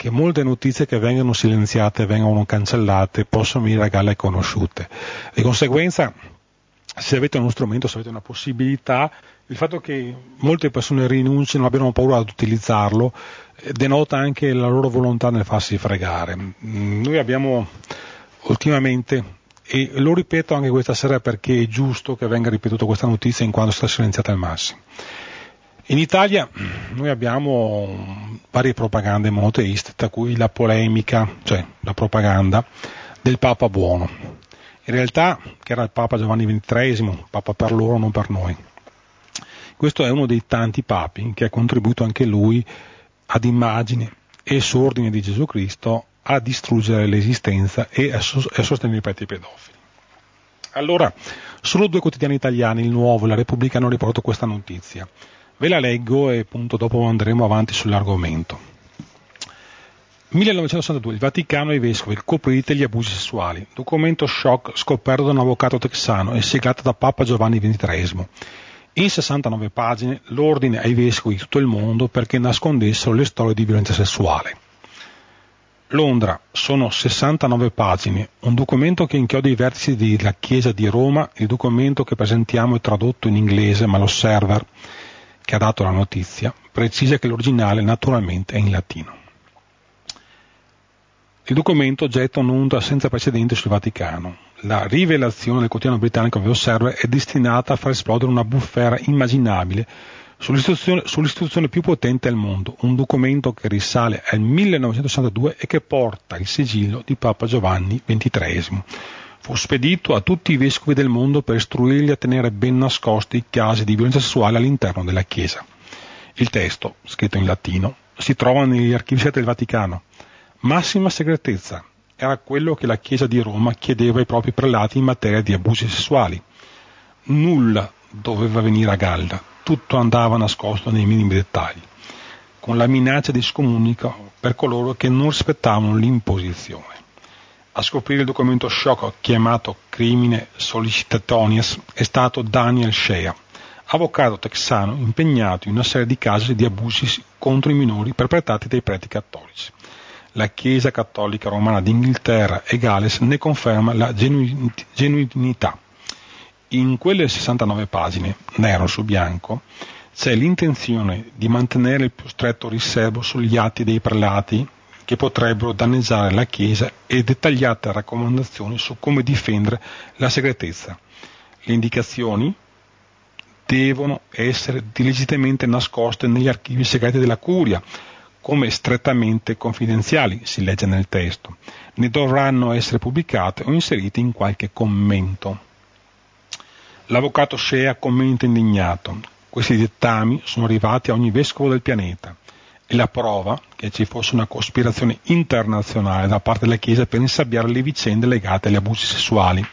che molte notizie che vengono silenziate, vengono cancellate, possono venire a galla conosciute. Di conseguenza, se avete uno strumento, se avete una possibilità, il fatto che molte persone rinunciano, abbiano paura ad utilizzarlo, denota anche la loro volontà nel farsi fregare. Noi abbiamo ultimamente, e lo ripeto anche questa sera perché è giusto che venga ripetuta questa notizia in quanto sta silenziata al massimo. In Italia noi abbiamo varie propagande monoteiste, tra cui la polemica, cioè la propaganda del Papa buono. In realtà, che era il Papa Giovanni ventitreesimo, Papa per loro, non per noi. Questo è uno dei tanti papi che ha contribuito anche lui ad immagine e sordine di Gesù Cristo a distruggere l'esistenza e a, so- a sostenere i preti pedofili. Allora, solo due quotidiani italiani, Il Nuovo e La Repubblica, hanno riportato questa notizia. Ve la leggo e appunto dopo andremo avanti sull'argomento. millenovecentosessantadue, il Vaticano e i vescovi, coprite gli abusi sessuali. Documento shock scoperto da un avvocato texano e siglato da Papa Giovanni ventitreesimo. In sessantanove pagine l'ordine ai vescovi di tutto il mondo perché nascondessero le storie di violenza sessuale. Londra, sono sessantanove pagine, un documento che inchioda i vertici della Chiesa di Roma. Il documento che presentiamo è tradotto in inglese, ma lo server che ha dato la notizia precisa che l'originale naturalmente è in latino. Il documento getta un'onda senza precedenti sul Vaticano. La rivelazione del quotidiano britannico The Observer è destinata a far esplodere una bufera immaginabile sull'istituzione, sull'istituzione più potente al mondo, un documento che risale al millenovecentosessantadue e che porta il sigillo di Papa Giovanni ventitreesimo. Fu spedito a tutti i vescovi del mondo per istruirli a tenere ben nascosti i casi di violenza sessuale all'interno della Chiesa. Il testo, scritto in latino, si trova negli archivi segreti del Vaticano. Massima segretezza era quello che la Chiesa di Roma chiedeva ai propri prelati in materia di abusi sessuali. Nulla doveva venire a galla, tutto andava nascosto nei minimi dettagli, con la minaccia di scomunico per coloro che non rispettavano l'imposizione. A scoprire il documento shock chiamato Crimine Sollicitationis è stato Daniel Shea, avvocato texano impegnato in una serie di casi di abusi contro i minori perpetrati dai preti cattolici. La Chiesa Cattolica Romana d'Inghilterra e Galles ne conferma la genu- genuinità. In quelle sessantanove pagine, nero su bianco, c'è l'intenzione di mantenere il più stretto riservo sugli atti dei prelati che potrebbero danneggiare la Chiesa e dettagliate raccomandazioni su come difendere la segretezza. Le indicazioni devono essere diligentamente nascoste negli archivi segreti della Curia, come strettamente confidenziali, si legge nel testo. Ne dovranno essere pubblicate o inserite in qualche commento. L'avvocato Shea commenta indignato: questi dettami sono arrivati a ogni vescovo del pianeta. È la prova che ci fosse una cospirazione internazionale da parte della Chiesa per insabbiare le vicende legate agli abusi sessuali.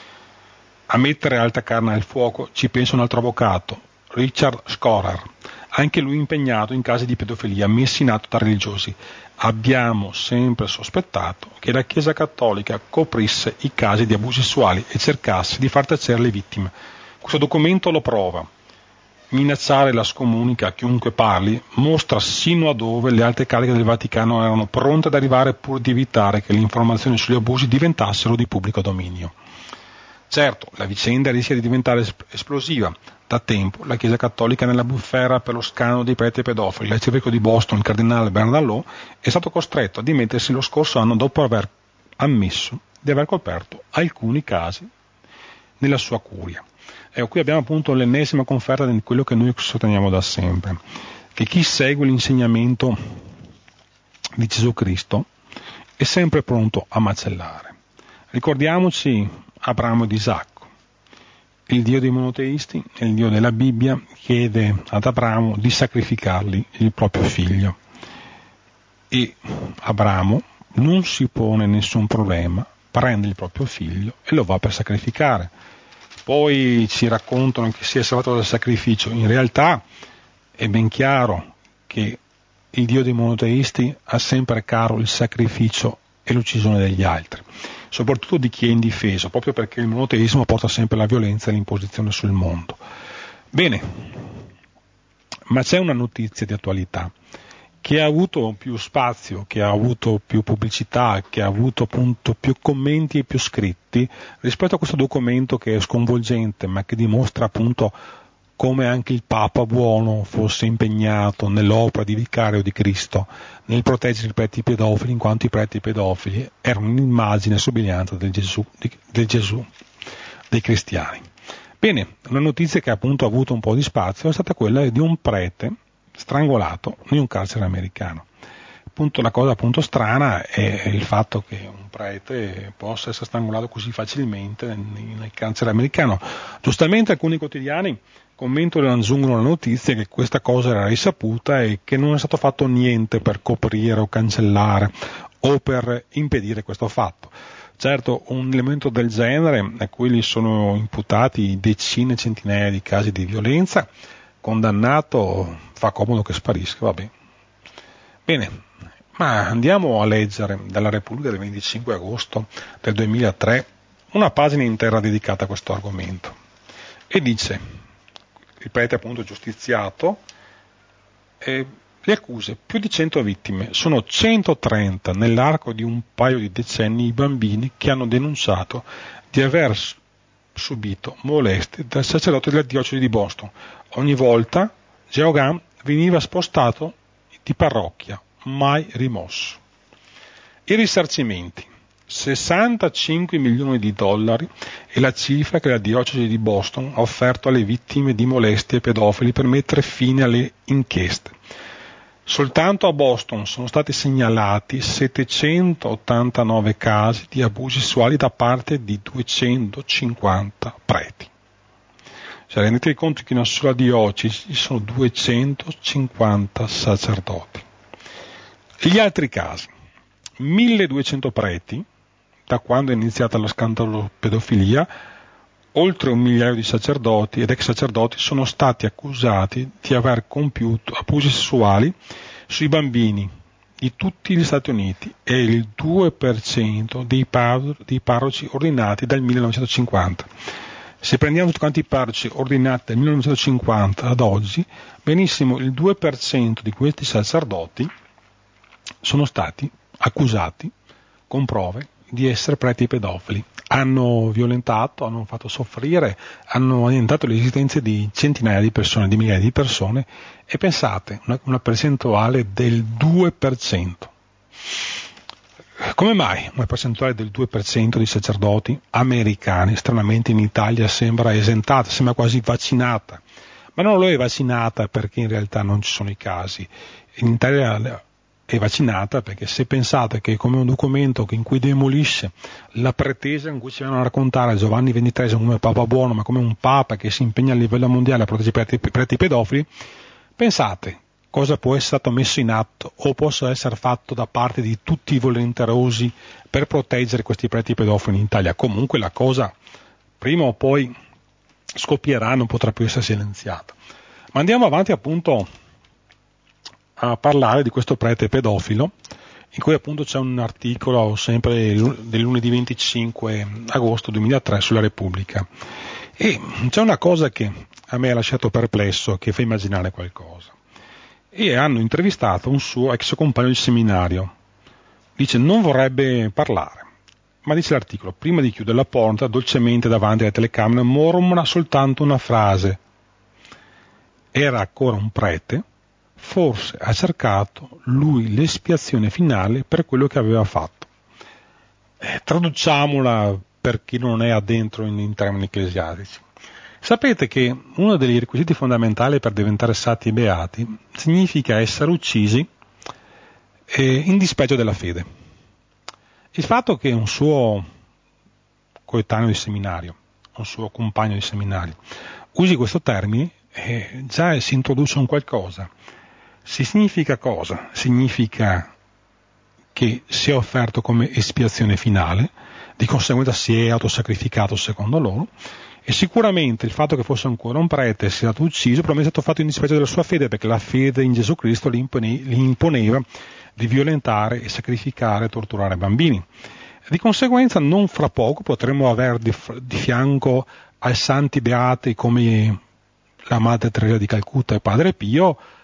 A mettere alta carne al fuoco ci pensa un altro avvocato, Richard Schorer, anche lui impegnato in casi di pedofilia messi in atto da religiosi. Abbiamo sempre sospettato che la Chiesa Cattolica coprisse i casi di abusi sessuali e cercasse di far tacere le vittime. Questo documento lo prova. Minacciare la scomunica a chiunque parli mostra sino a dove le alte cariche del Vaticano erano pronte ad arrivare pur di evitare che le informazioni sugli abusi diventassero di pubblico dominio. Certo, la vicenda rischia di diventare esplosiva. Da tempo la Chiesa Cattolica nella bufera per lo scandalo dei preti pedofili. L'arcivescovo di Boston, il cardinale Bernard Law, è stato costretto a dimettersi lo scorso anno dopo aver ammesso di aver coperto alcuni casi nella sua curia. Ecco, qui abbiamo appunto l'ennesima conferma di quello che noi sosteniamo da sempre, che chi segue l'insegnamento di Gesù Cristo è sempre pronto a macellare. Ricordiamoci Abramo ed Isacco. Il Dio dei monoteisti, il Dio della Bibbia, chiede ad Abramo di sacrificargli il proprio figlio. E Abramo non si pone nessun problema, prende il proprio figlio e lo va per sacrificare. Poi ci raccontano che si è salvato dal sacrificio. In realtà è ben chiaro che il Dio dei monoteisti ha sempre caro il sacrificio e l'uccisione degli altri, soprattutto di chi è indifeso, proprio perché il monoteismo porta sempre la violenza e l'imposizione sul mondo. Bene, ma c'è una notizia di attualità. che ha avuto più spazio, che ha avuto più pubblicità, che ha avuto appunto più commenti e più scritti rispetto a questo documento che è sconvolgente, ma che dimostra appunto come anche il Papa buono fosse impegnato nell'opera di vicario di Cristo, nel proteggere i preti pedofili, in quanto i preti pedofili erano un'immagine e somiglianza del Gesù, del Gesù dei cristiani. Bene, una notizia che appunto ha avuto un po' di spazio è stata quella di un prete strangolato in un carcere americano. Appunto, la cosa appunto strana è il fatto che un prete possa essere strangolato così facilmente nel carcere americano. Giustamente alcuni quotidiani commentano e aggiungono la notizia che questa cosa era risaputa e che non è stato fatto niente per coprire o cancellare o per impedire questo fatto. Certo, un elemento del genere, a cui gli sono imputati decine e centinaia di casi di violenza, condannato, fa comodo che sparisca, vabbè. Bene, ma andiamo a leggere dalla Repubblica del venticinque agosto del duemilatré una pagina intera dedicata a questo argomento. E dice, il prete appunto giustiziato, eh, le accuse, più di cento vittime, sono centotrenta nell'arco di un paio di decenni i bambini che hanno denunciato di aver subito molestie dal sacerdote della diocesi di Boston. Ogni volta Geoghan veniva spostato di parrocchia, mai rimosso. I risarcimenti, sessantacinque milioni di dollari è la cifra che la diocesi di Boston ha offerto alle vittime di molestie pedofili per mettere fine alle inchieste. Soltanto a Boston sono stati segnalati settecentottantanove casi di abusi sessuali da parte di duecentocinquanta preti. Cioè, rendetevi conto che in una sola diocesi ci sono duecentocinquanta sacerdoti. Gli altri casi, milleduecento preti, da quando è iniziata lo scandalo pedofilia, oltre un migliaio di sacerdoti ed ex sacerdoti sono stati accusati di aver compiuto abusi sessuali sui bambini di tutti gli Stati Uniti e il due per cento dei, par- dei parroci ordinati dal millenovecentocinquanta. Se prendiamo tutti quanti i parroci ordinati dal millenovecentocinquanta ad oggi, benissimo il due per cento di questi sacerdoti sono stati accusati con prove di essere preti pedofili. Hanno violentato, hanno fatto soffrire, hanno annientato le esistenze di centinaia di persone, di migliaia di persone, e pensate, una, una percentuale del due per cento. Come mai una percentuale del due per cento di sacerdoti americani, stranamente in Italia sembra esentata, sembra quasi vaccinata, ma non lo è vaccinata perché in realtà non ci sono i casi. In Italia è vaccinata perché se pensate che è come un documento in cui demolisce la pretesa in cui ci vanno a raccontare Giovanni ventitreesimo come Papa buono, ma come un Papa che si impegna a livello mondiale a proteggere i preti pedofili, pensate cosa può essere stato messo in atto o possa essere fatto da parte di tutti i volenterosi per proteggere questi preti pedofili in Italia. Comunque la cosa prima o poi scoppierà, non potrà più essere silenziata. Ma andiamo avanti appunto a parlare di questo prete pedofilo, in cui appunto c'è un articolo sempre del lunedì venticinque agosto duemilatré sulla Repubblica. E c'è una cosa che a me ha lasciato perplesso, che fa immaginare qualcosa. E hanno intervistato un suo ex compagno di seminario. Dice, non vorrebbe parlare, ma dice l'articolo, prima di chiudere la porta, dolcemente davanti alle telecamere, mormora soltanto una frase. Era ancora un prete, forse ha cercato lui l'espiazione finale per quello che aveva fatto. Eh, traduciamola per chi non è addentro in, in termini ecclesiastici. Sapete che uno dei requisiti fondamentali per diventare santi e beati significa essere uccisi eh, in dispregio della fede. Il fatto che un suo coetaneo di seminario, un suo compagno di seminario, usi questo termine, eh, già si introduce un qualcosa. Si significa cosa? Significa che si è offerto come espiazione finale, di conseguenza si è autosacrificato secondo loro, e sicuramente il fatto che fosse ancora un prete e sia stato ucciso probabilmente è stato fatto in dispregio della sua fede, perché la fede in Gesù Cristo gli, impone, gli imponeva di violentare e sacrificare e torturare bambini. Di conseguenza non fra poco potremo avere di, di fianco ai santi beati come la Madre Teresa di Calcutta e Padre Pio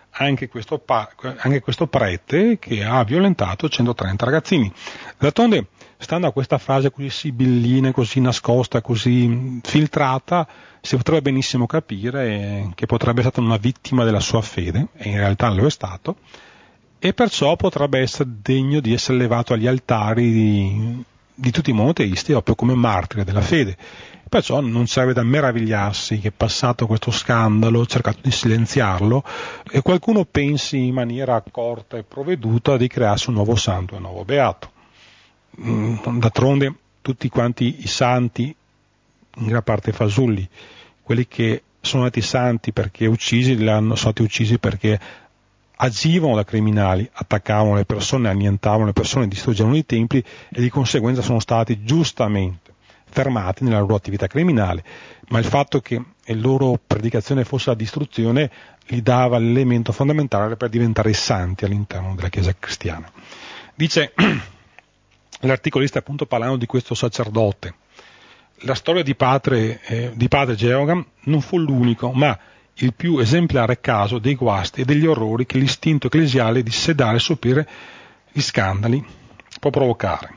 anche questo, pa- anche questo prete che ha violentato centotrenta ragazzini. D'altronde, stando a questa frase così sibillina, così nascosta, così filtrata, si potrebbe benissimo capire che potrebbe essere stata una vittima della sua fede, e in realtà lo è stato, e perciò potrebbe essere degno di essere levato agli altari di, di tutti i monoteisti, proprio come martire della fede. Perciò non serve da meravigliarsi che, passato questo scandalo, cercato di silenziarlo, e qualcuno pensi in maniera accorta e provveduta di crearsi un nuovo santo e un nuovo beato. D'altronde tutti quanti i santi, in gran parte fasulli, quelli che sono stati santi perché uccisi, sono stati uccisi perché agivano da criminali, attaccavano le persone, annientavano le persone, distruggevano i templi, e di conseguenza sono stati giustamente fermati nella loro attività criminale, ma il fatto che la loro predicazione fosse la distruzione gli dava l'elemento fondamentale per diventare santi all'interno della Chiesa cristiana. Dice l'articolista, appunto, parlando di questo sacerdote: la storia di padre, eh, di padre Geogam non fu l'unico, ma il più esemplare caso dei guasti e degli orrori che l'istinto ecclesiale di sedare e sopire gli scandali può provocare.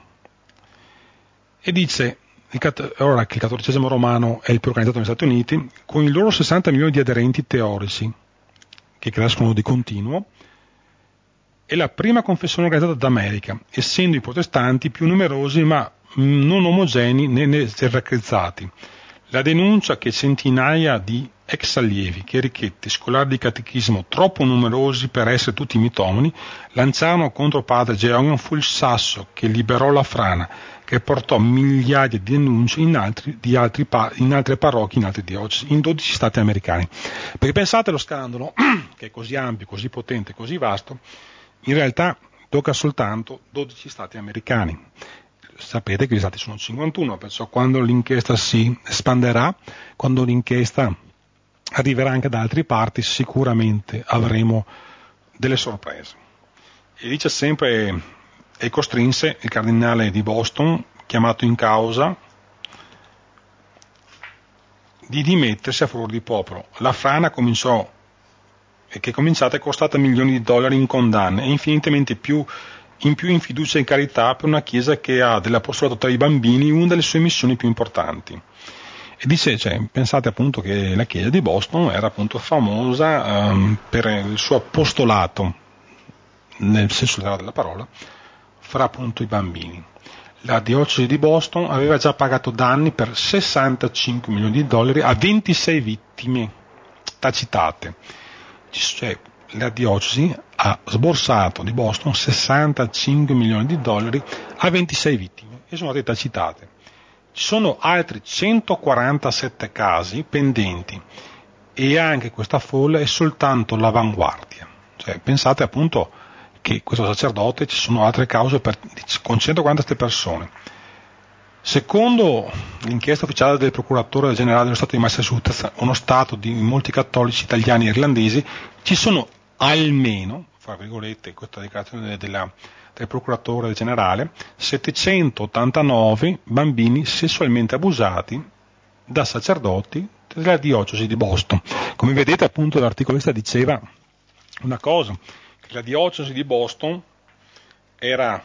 E dice, ora che il cattolicesimo romano è il più organizzato negli Stati Uniti, con i loro sessanta milioni di aderenti teorici, che crescono di continuo, è la prima confessione organizzata d'America, essendo i protestanti più numerosi ma non omogenei né raggruppati. La denuncia che centinaia di ex allievi, chierichetti, scolari di catechismo troppo numerosi per essere tutti mitomani lanciarono contro padre Geogam fu il sasso che liberò la frana, che portò migliaia di denunce in, altri, di altri pa- in altre parrocchie, in altre diocesi, in dodici stati americani. Perché pensate, lo scandalo, che è così ampio, così potente, così vasto, in realtà tocca soltanto dodici stati americani. Sapete che gli stati sono cinquantuno, perciò quando l'inchiesta si espanderà, quando l'inchiesta arriverà anche da altre parti, sicuramente avremo delle sorprese. E dice sempre, e costrinse il cardinale di Boston, chiamato in causa, di dimettersi a favore di popolo. La frana cominciò, e che è cominciata è costata milioni di dollari in condanne, e infinitamente più in più in fiducia e in carità per una chiesa che ha dell'apostolato tra i bambini una delle sue missioni più importanti. E dice, cioè, pensate appunto che la chiesa di Boston era appunto famosa um, per il suo apostolato, nel senso della parola, fra appunto i bambini. La diocesi di Boston aveva già pagato danni per sessantacinque milioni di dollari a ventisei vittime tacitate. Cioè, la diocesi ha sborsato di Boston sessantacinque milioni di dollari a ventisei vittime e sono state tacitate. Ci sono altri centoquarantasette casi pendenti e anche questa folla è soltanto l'avanguardia. Cioè, pensate appunto che questo sacerdote, ci sono altre cause per, con centoquarantasette persone. Secondo l'inchiesta ufficiale del procuratore generale dello Stato di Massachusetts, uno Stato di molti cattolici italiani e irlandesi, ci sono almeno, fra virgolette, questa dichiarazione della, del procuratore generale, settecentottantanove bambini sessualmente abusati da sacerdoti della diocesi di Boston. Come vedete, appunto, l'articolista diceva una cosa, che la diocesi di Boston era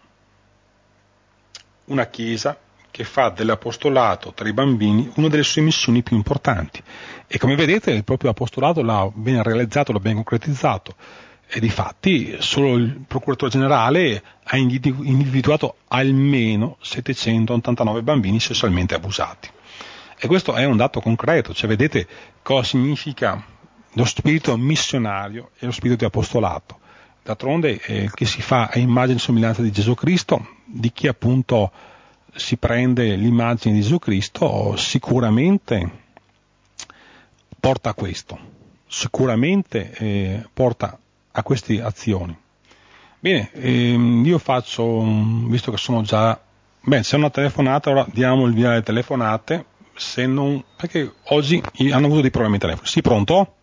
una chiesa che fa dell'apostolato tra i bambini una delle sue missioni più importanti, e come vedete il proprio apostolato l'ha ben realizzato, l'ha ben concretizzato, e difatti solo il procuratore generale ha individuato almeno settecentottantanove bambini sessualmente abusati, e questo è un dato concreto. Cioè, vedete cosa significa lo spirito missionario e lo spirito di apostolato. D'altronde eh, che si fa a immagine e somiglianza di Gesù Cristo, di chi appunto si prende l'immagine di Gesù Cristo, sicuramente porta a questo, sicuramente eh, porta a queste azioni. Bene, ehm, io faccio, visto che sono già, beh, c'è una telefonata, ora diamo il via alle telefonate, se non, perché oggi hanno avuto dei problemi di telefono. Sì, pronto?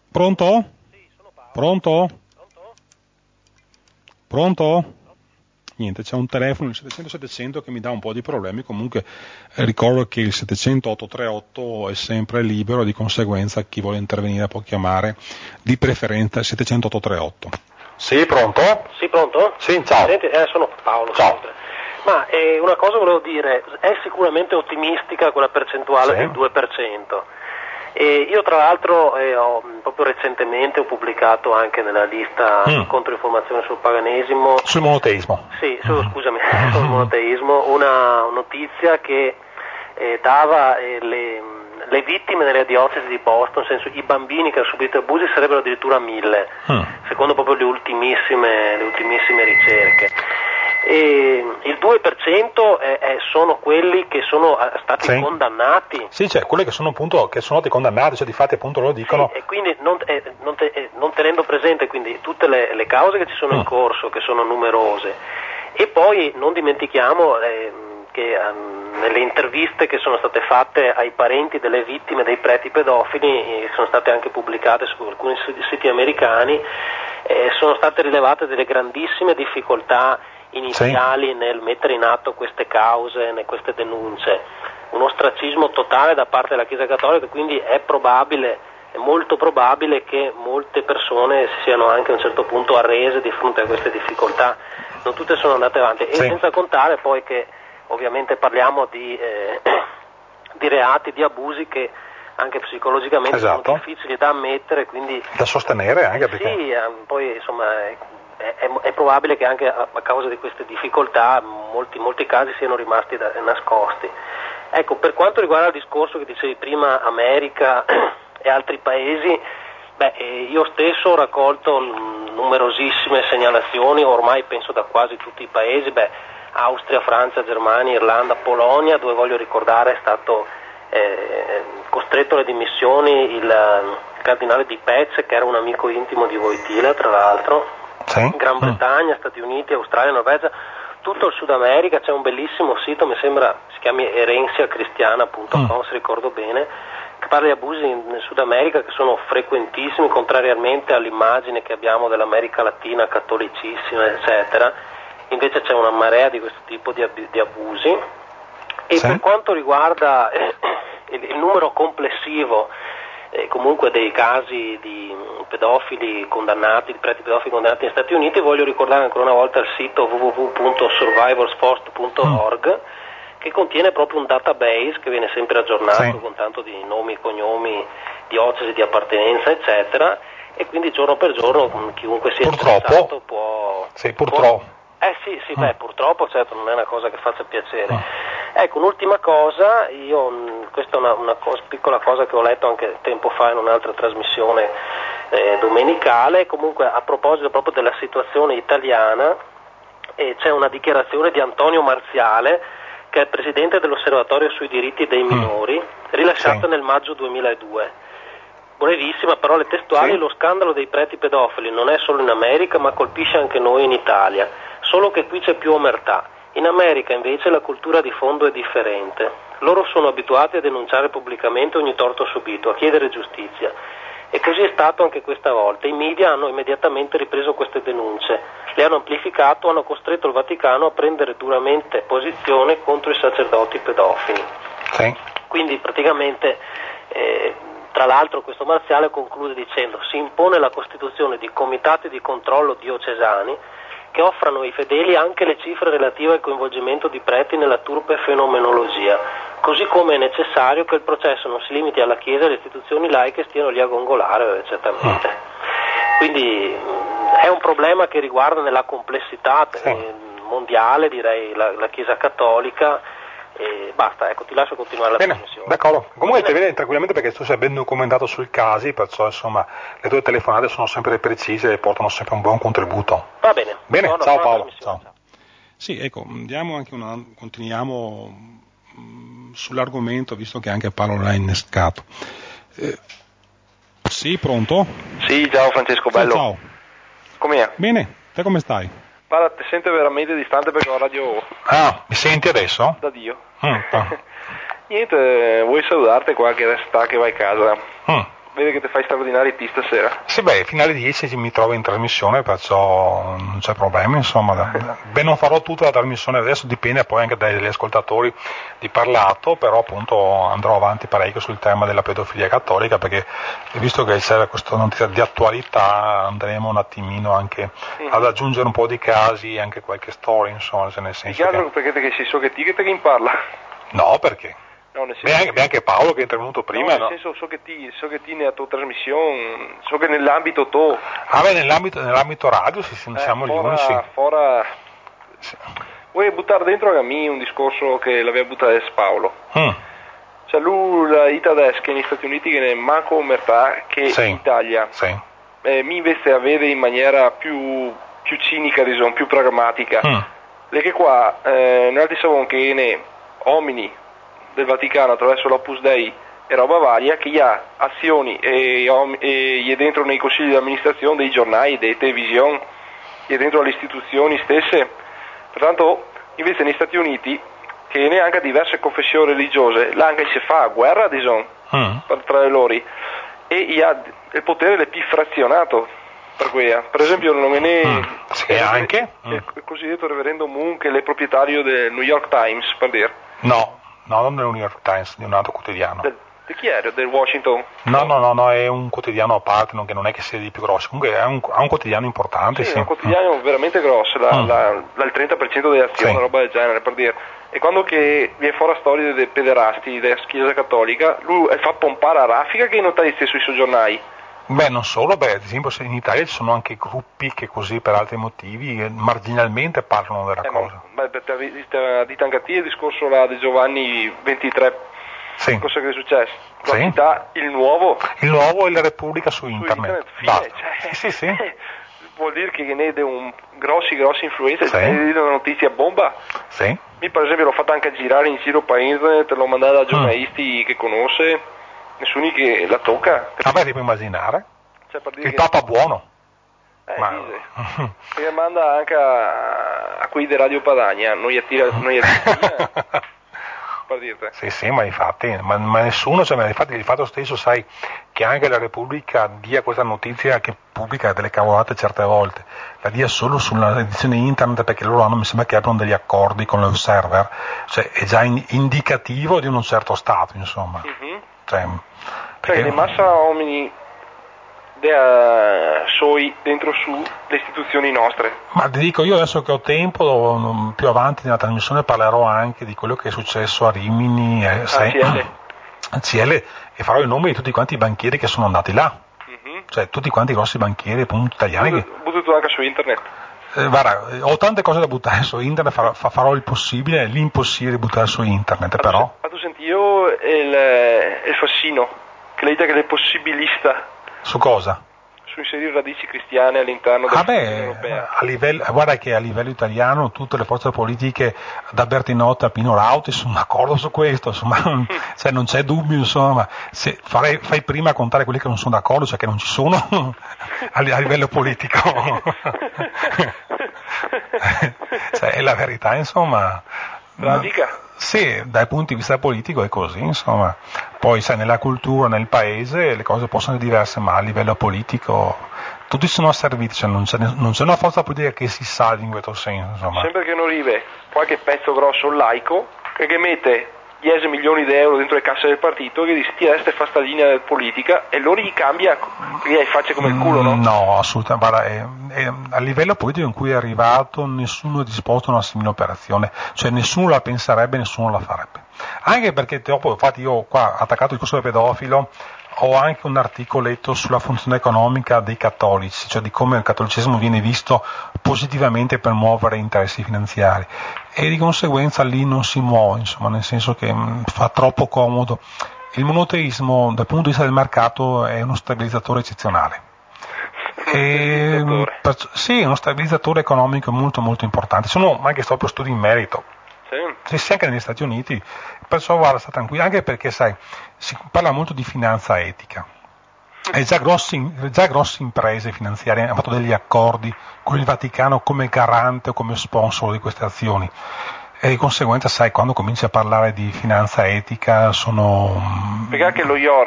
Pronto? Pronto? Pronto? niente, c'è un telefono, il settecento settecento, che mi dà un po' di problemi. Comunque eh, ricordo che il settecento otto tre otto è sempre libero, di conseguenza chi vuole intervenire può chiamare, di preferenza il settecento otto tre otto. Sì, pronto? Sì, pronto? Sì, ciao. Senti, eh, sono Paolo. Ciao. Sempre. Ma eh, una cosa volevo dire, è sicuramente ottimistica quella percentuale Sì. del due per cento. E io tra l'altro eh, ho, proprio recentemente ho pubblicato anche nella lista Mm. controinformazioni sul paganesimo, Sul monoteismo. sì, su, scusami, sul monoteismo, una notizia che eh, dava eh, le, le vittime nella diocesi di Boston, nel senso i bambini che hanno subito abusi sarebbero addirittura mille, Mm. secondo proprio le ultimissime, le ultimissime ricerche. E il due per cento è, è, sono quelli che sono stati Sì. condannati. Sì, cioè quelli che sono appunto che sono stati condannati, cioè di fatti appunto loro dicono. Sì, e quindi non, eh, non, te, eh, non tenendo presente quindi tutte le, le cause che ci sono Mm. in corso, che sono numerose, e poi non dimentichiamo eh, che um, nelle interviste che sono state fatte ai parenti delle vittime dei preti pedofili, eh, sono state anche pubblicate su alcuni siti americani, eh, sono state rilevate delle grandissime difficoltà iniziali sì. nel mettere in atto queste cause, queste denunce, un ostracismo totale da parte della Chiesa Cattolica, quindi è probabile, è molto probabile che molte persone si siano anche a un certo punto arrese di fronte a queste difficoltà, non tutte sono andate avanti, sì. e senza contare poi che ovviamente parliamo di, eh, di reati, di abusi che anche psicologicamente esatto. sono difficili da ammettere, quindi da sostenere anche perché sì, poi insomma è, è, è probabile che anche a, a causa di queste difficoltà molti, molti casi siano rimasti da, nascosti. Ecco, per quanto riguarda il discorso che dicevi prima, America e altri paesi, beh, io stesso ho raccolto numerosissime segnalazioni, ormai penso da quasi tutti i paesi, beh, Austria, Francia, Germania, Irlanda, Polonia, dove voglio ricordare è stato eh, costretto alle dimissioni il cardinale Di Pezze, che era un amico intimo di Wojtyla, tra l'altro, sì. Gran Bretagna, mm. Stati Uniti, Australia, Norvegia, tutto il Sud America. C'è un bellissimo sito, mi sembra si chiami erensiacristiana punto com, mm. se ricordo bene, che parla di abusi nel Sud America che sono frequentissimi, contrariamente all'immagine che abbiamo dell'America Latina cattolicissima, eccetera. Invece c'è una marea di questo tipo di, ab- di abusi. E sì. per quanto riguarda eh, il, il numero complessivo eh, comunque dei casi di pedofili condannati, di preti pedofili condannati negli Stati Uniti, voglio ricordare ancora una volta il sito w w w punto survivors first punto org mm. che contiene proprio un database che viene sempre aggiornato sì. con tanto di nomi, cognomi, diocesi di appartenenza, eccetera, e quindi giorno per giorno chiunque sia purtroppo, interessato può... Sì, purtroppo. Può, Eh sì, sì, beh, mm. purtroppo certo non è una cosa che faccia piacere. Mm. Ecco, un'ultima cosa, io mh, questa è una, una cosa, piccola cosa che ho letto anche tempo fa in un'altra trasmissione eh, domenicale, comunque a proposito proprio della situazione italiana, eh, c'è una dichiarazione di Antonio Marziale, che è il presidente dell'Osservatorio sui diritti dei minori, mm. rilasciata sì. nel maggio duemiladue. Brevissima, parole testuali, sì. lo scandalo dei preti pedofili non è solo in America, ma colpisce anche noi in Italia. Solo che qui c'è più omertà. In America invece la cultura di fondo è differente. Loro sono abituati a denunciare pubblicamente ogni torto subito, a chiedere giustizia. E così è stato anche questa volta. I media hanno immediatamente ripreso queste denunce, le hanno amplificato, hanno costretto il Vaticano a prendere duramente posizione contro i sacerdoti pedofili. Sì. Quindi praticamente, eh, tra l'altro questo Marziale conclude dicendo: si impone la costituzione di comitati di controllo diocesani che offrano ai fedeli anche le cifre relative al coinvolgimento di preti nella turpe fenomenologia, così come è necessario che il processo non si limiti alla Chiesa e alle istituzioni laiche stiano lì a gongolare, certamente. Quindi è un problema che riguarda nella complessità sì. mondiale, direi, la, la Chiesa Cattolica. E basta, ecco, ti lascio continuare la Bene, trasmissione. D'accordo, comunque ti viene tranquillamente perché tu sei ben documentato sui casi, perciò insomma le tue telefonate sono sempre precise e portano sempre un buon contributo. Va bene. Bene, Buona, ciao buona Paolo. Ciao. Sì, ecco, diamo anche una, continuiamo mh, sull'argomento, visto che anche Paolo l'ha innescato. Eh, sì, pronto? Sì, ciao Francesco, bello. Ciao, ciao. Com'è? Bene, te come stai? Guarda, ti sento veramente distante perché ho radio... Ah, mi senti adesso? Da Dio. Mm, Niente, vuoi salutarti qua che sta che vai a casa? Mm. vede che ti fai straordinari T stasera. Sì, beh, fino alle dieci mi trovo in trasmissione, perciò non c'è problema, insomma. Beh, non farò tutta la trasmissione adesso, dipende poi anche dagli ascoltatori di parlato, però appunto andrò avanti parecchio sul tema della pedofilia cattolica, perché visto che c'è questa notizia di attualità andremo un attimino anche mm-hmm. ad aggiungere un po' di casi e anche qualche storia, insomma, nel senso che... perché te che sei so che ti che te che in parla? No, perché? No, nel beh, anche, beh, anche Paolo che è intervenuto prima, no? Nel senso, so che ti, so che ti nella tua trasmissione, so che nell'ambito tuo... Ah beh, nell'ambito, nell'ambito radio sì, sì, eh, siamo fora, gli unici. Fora... Sì. Vuoi buttare dentro a me un discorso che l'aveva buttato adesso Paolo? Mm. Cioè lui, la i tedeschi negli Stati Uniti che ne manco mertà che sì. in Italia. Sì. Eh, mi invece a vedere in maniera più, più cinica, diciamo, più pragmatica. Mm. Le che qua, eh, noi sappiamo che ne uomini del Vaticano attraverso l'Opus Dei e roba varia che hi ha azioni e, e, e dentro nei consigli di amministrazione dei giornali, delle televisioni e dentro alle istituzioni stesse. Pertanto invece negli Stati Uniti che neanche diverse confessioni religiose là anche si fa guerra diciamo, mm. tra loro e hi ha il potere più frazionato per quella. Per esempio non me ne mm. sì, è, anche è, è il cosiddetto reverendo Moon che è proprietario del New York Times per dire. No. No, non del New York Times, di un altro quotidiano. Del, di chi era? Del Washington? No, no, no, no, è un quotidiano a parte, non, che non è che sia di più grossi, comunque è un, è un quotidiano importante. Sì, sì, è un quotidiano mm. veramente grosso, la, mm. la, la, il trenta per cento delle azioni, sì. roba del genere, per dire. E quando che viene fuori la storia dei pederasti della Chiesa Cattolica, lui fa pompare a raffica che i notizie sui suoi giornali. Beh, non solo, beh, ad esempio in Italia ci sono anche gruppi che così per altri motivi marginalmente parlano della eh, cosa. Beh, dite anche a te il discorso là di Giovanni ventitré, sì. cosa che è successo? La sì. città, il nuovo? Il nuovo e la Repubblica su, su internet. internet fine, cioè, sì, sì, sì. Vuol dire che ne è un grossi, grossi influenze, sì. ne una notizia bomba. Sì. Mi per esempio l'ho fatta anche girare in giro per internet, l'ho mandata a giornalisti mm. che conosce. Nessuno che la tocca. Ah beh, ti puoi immaginare? Cioè, per dire il che... Papa buono. Eh, ma... che manda anche a, a quelli di Radio Padania, noi attira, noi attira per dirte. Sì, sì, ma infatti, ma, ma nessuno, cioè, ma infatti il fatto stesso, sai, che anche la Repubblica dia questa notizia che pubblica delle cavolate certe volte, la dia solo sulla edizione internet perché loro hanno, mi sembra che abbiano degli accordi con il server, cioè è già in, indicativo di un certo stato, insomma. Mm-hmm. Cioè, perché... cioè, le massa uomini de, uh, soi dentro su le istituzioni nostre. Ma ti dico, io adesso che ho tempo, più avanti nella trasmissione parlerò anche di quello che è successo a Rimini, eh, sai, C L. A C L, e farò il nome di tutti quanti i banchieri che sono andati là, mm-hmm. cioè tutti quanti i grossi banchieri appunto italiani. Butto, che... butto tu anche su internet. Eh, guarda, ho tante cose da buttare su internet, farò, farò il possibile e l'impossibile di buttare su internet, ma però... Tu, ma tu senti, io il, il fascino, che lei dice che è possibilista. Su cosa? Su inserire radici cristiane all'interno della ah beh, europea. A livello, guarda che a livello italiano tutte le forze politiche, da Bertinotti a Pino Rauti, sono d'accordo su questo, insomma, cioè non c'è dubbio, insomma, se farei, fai prima a contare quelli che non sono d'accordo, cioè che non ci sono a, a livello politico. Cioè, è la verità, insomma. Pratica? Sì, dal punto di vista politico è così, insomma. Poi, sai, nella cultura, nel paese, le cose possono essere diverse, ma a livello politico tutti sono asserviti, cioè non c'è, non c'è una forza politica che si salvi in questo senso, insomma. Sempre che non arriva qualche pezzo grosso laico che, che mette dieci milioni di euro dentro le casse del partito, che dice ti resta questa linea politica e loro gli cambia, gli hai facce come il culo, no? No, assolutamente, guarda, è, è, a livello politico in cui è arrivato nessuno è disposto a una simile operazione, cioè nessuno la penserebbe, nessuno la farebbe. Anche perché dopo, infatti io qua attaccato il discorso del pedofilo, ho anche un articolo letto sulla funzione economica dei cattolici, cioè di come il cattolicesimo viene visto positivamente per muovere interessi finanziari e di conseguenza lì non si muove, insomma, nel senso che mh, fa troppo comodo. Il monoteismo dal punto di vista del mercato è uno stabilizzatore eccezionale. E, per, sì, è uno stabilizzatore economico molto molto importante. Sono anche proprio studi in merito. Sì, sì, anche negli Stati Uniti, perciò guarda, sta tranquillo, anche perché sai, si parla molto di finanza etica, e già, grossi, già grosse imprese finanziarie hanno fatto degli accordi con il Vaticano come garante o come sponsor di queste azioni, e di conseguenza sai, quando cominci a parlare di finanza etica sono... Perché anche lo I O R,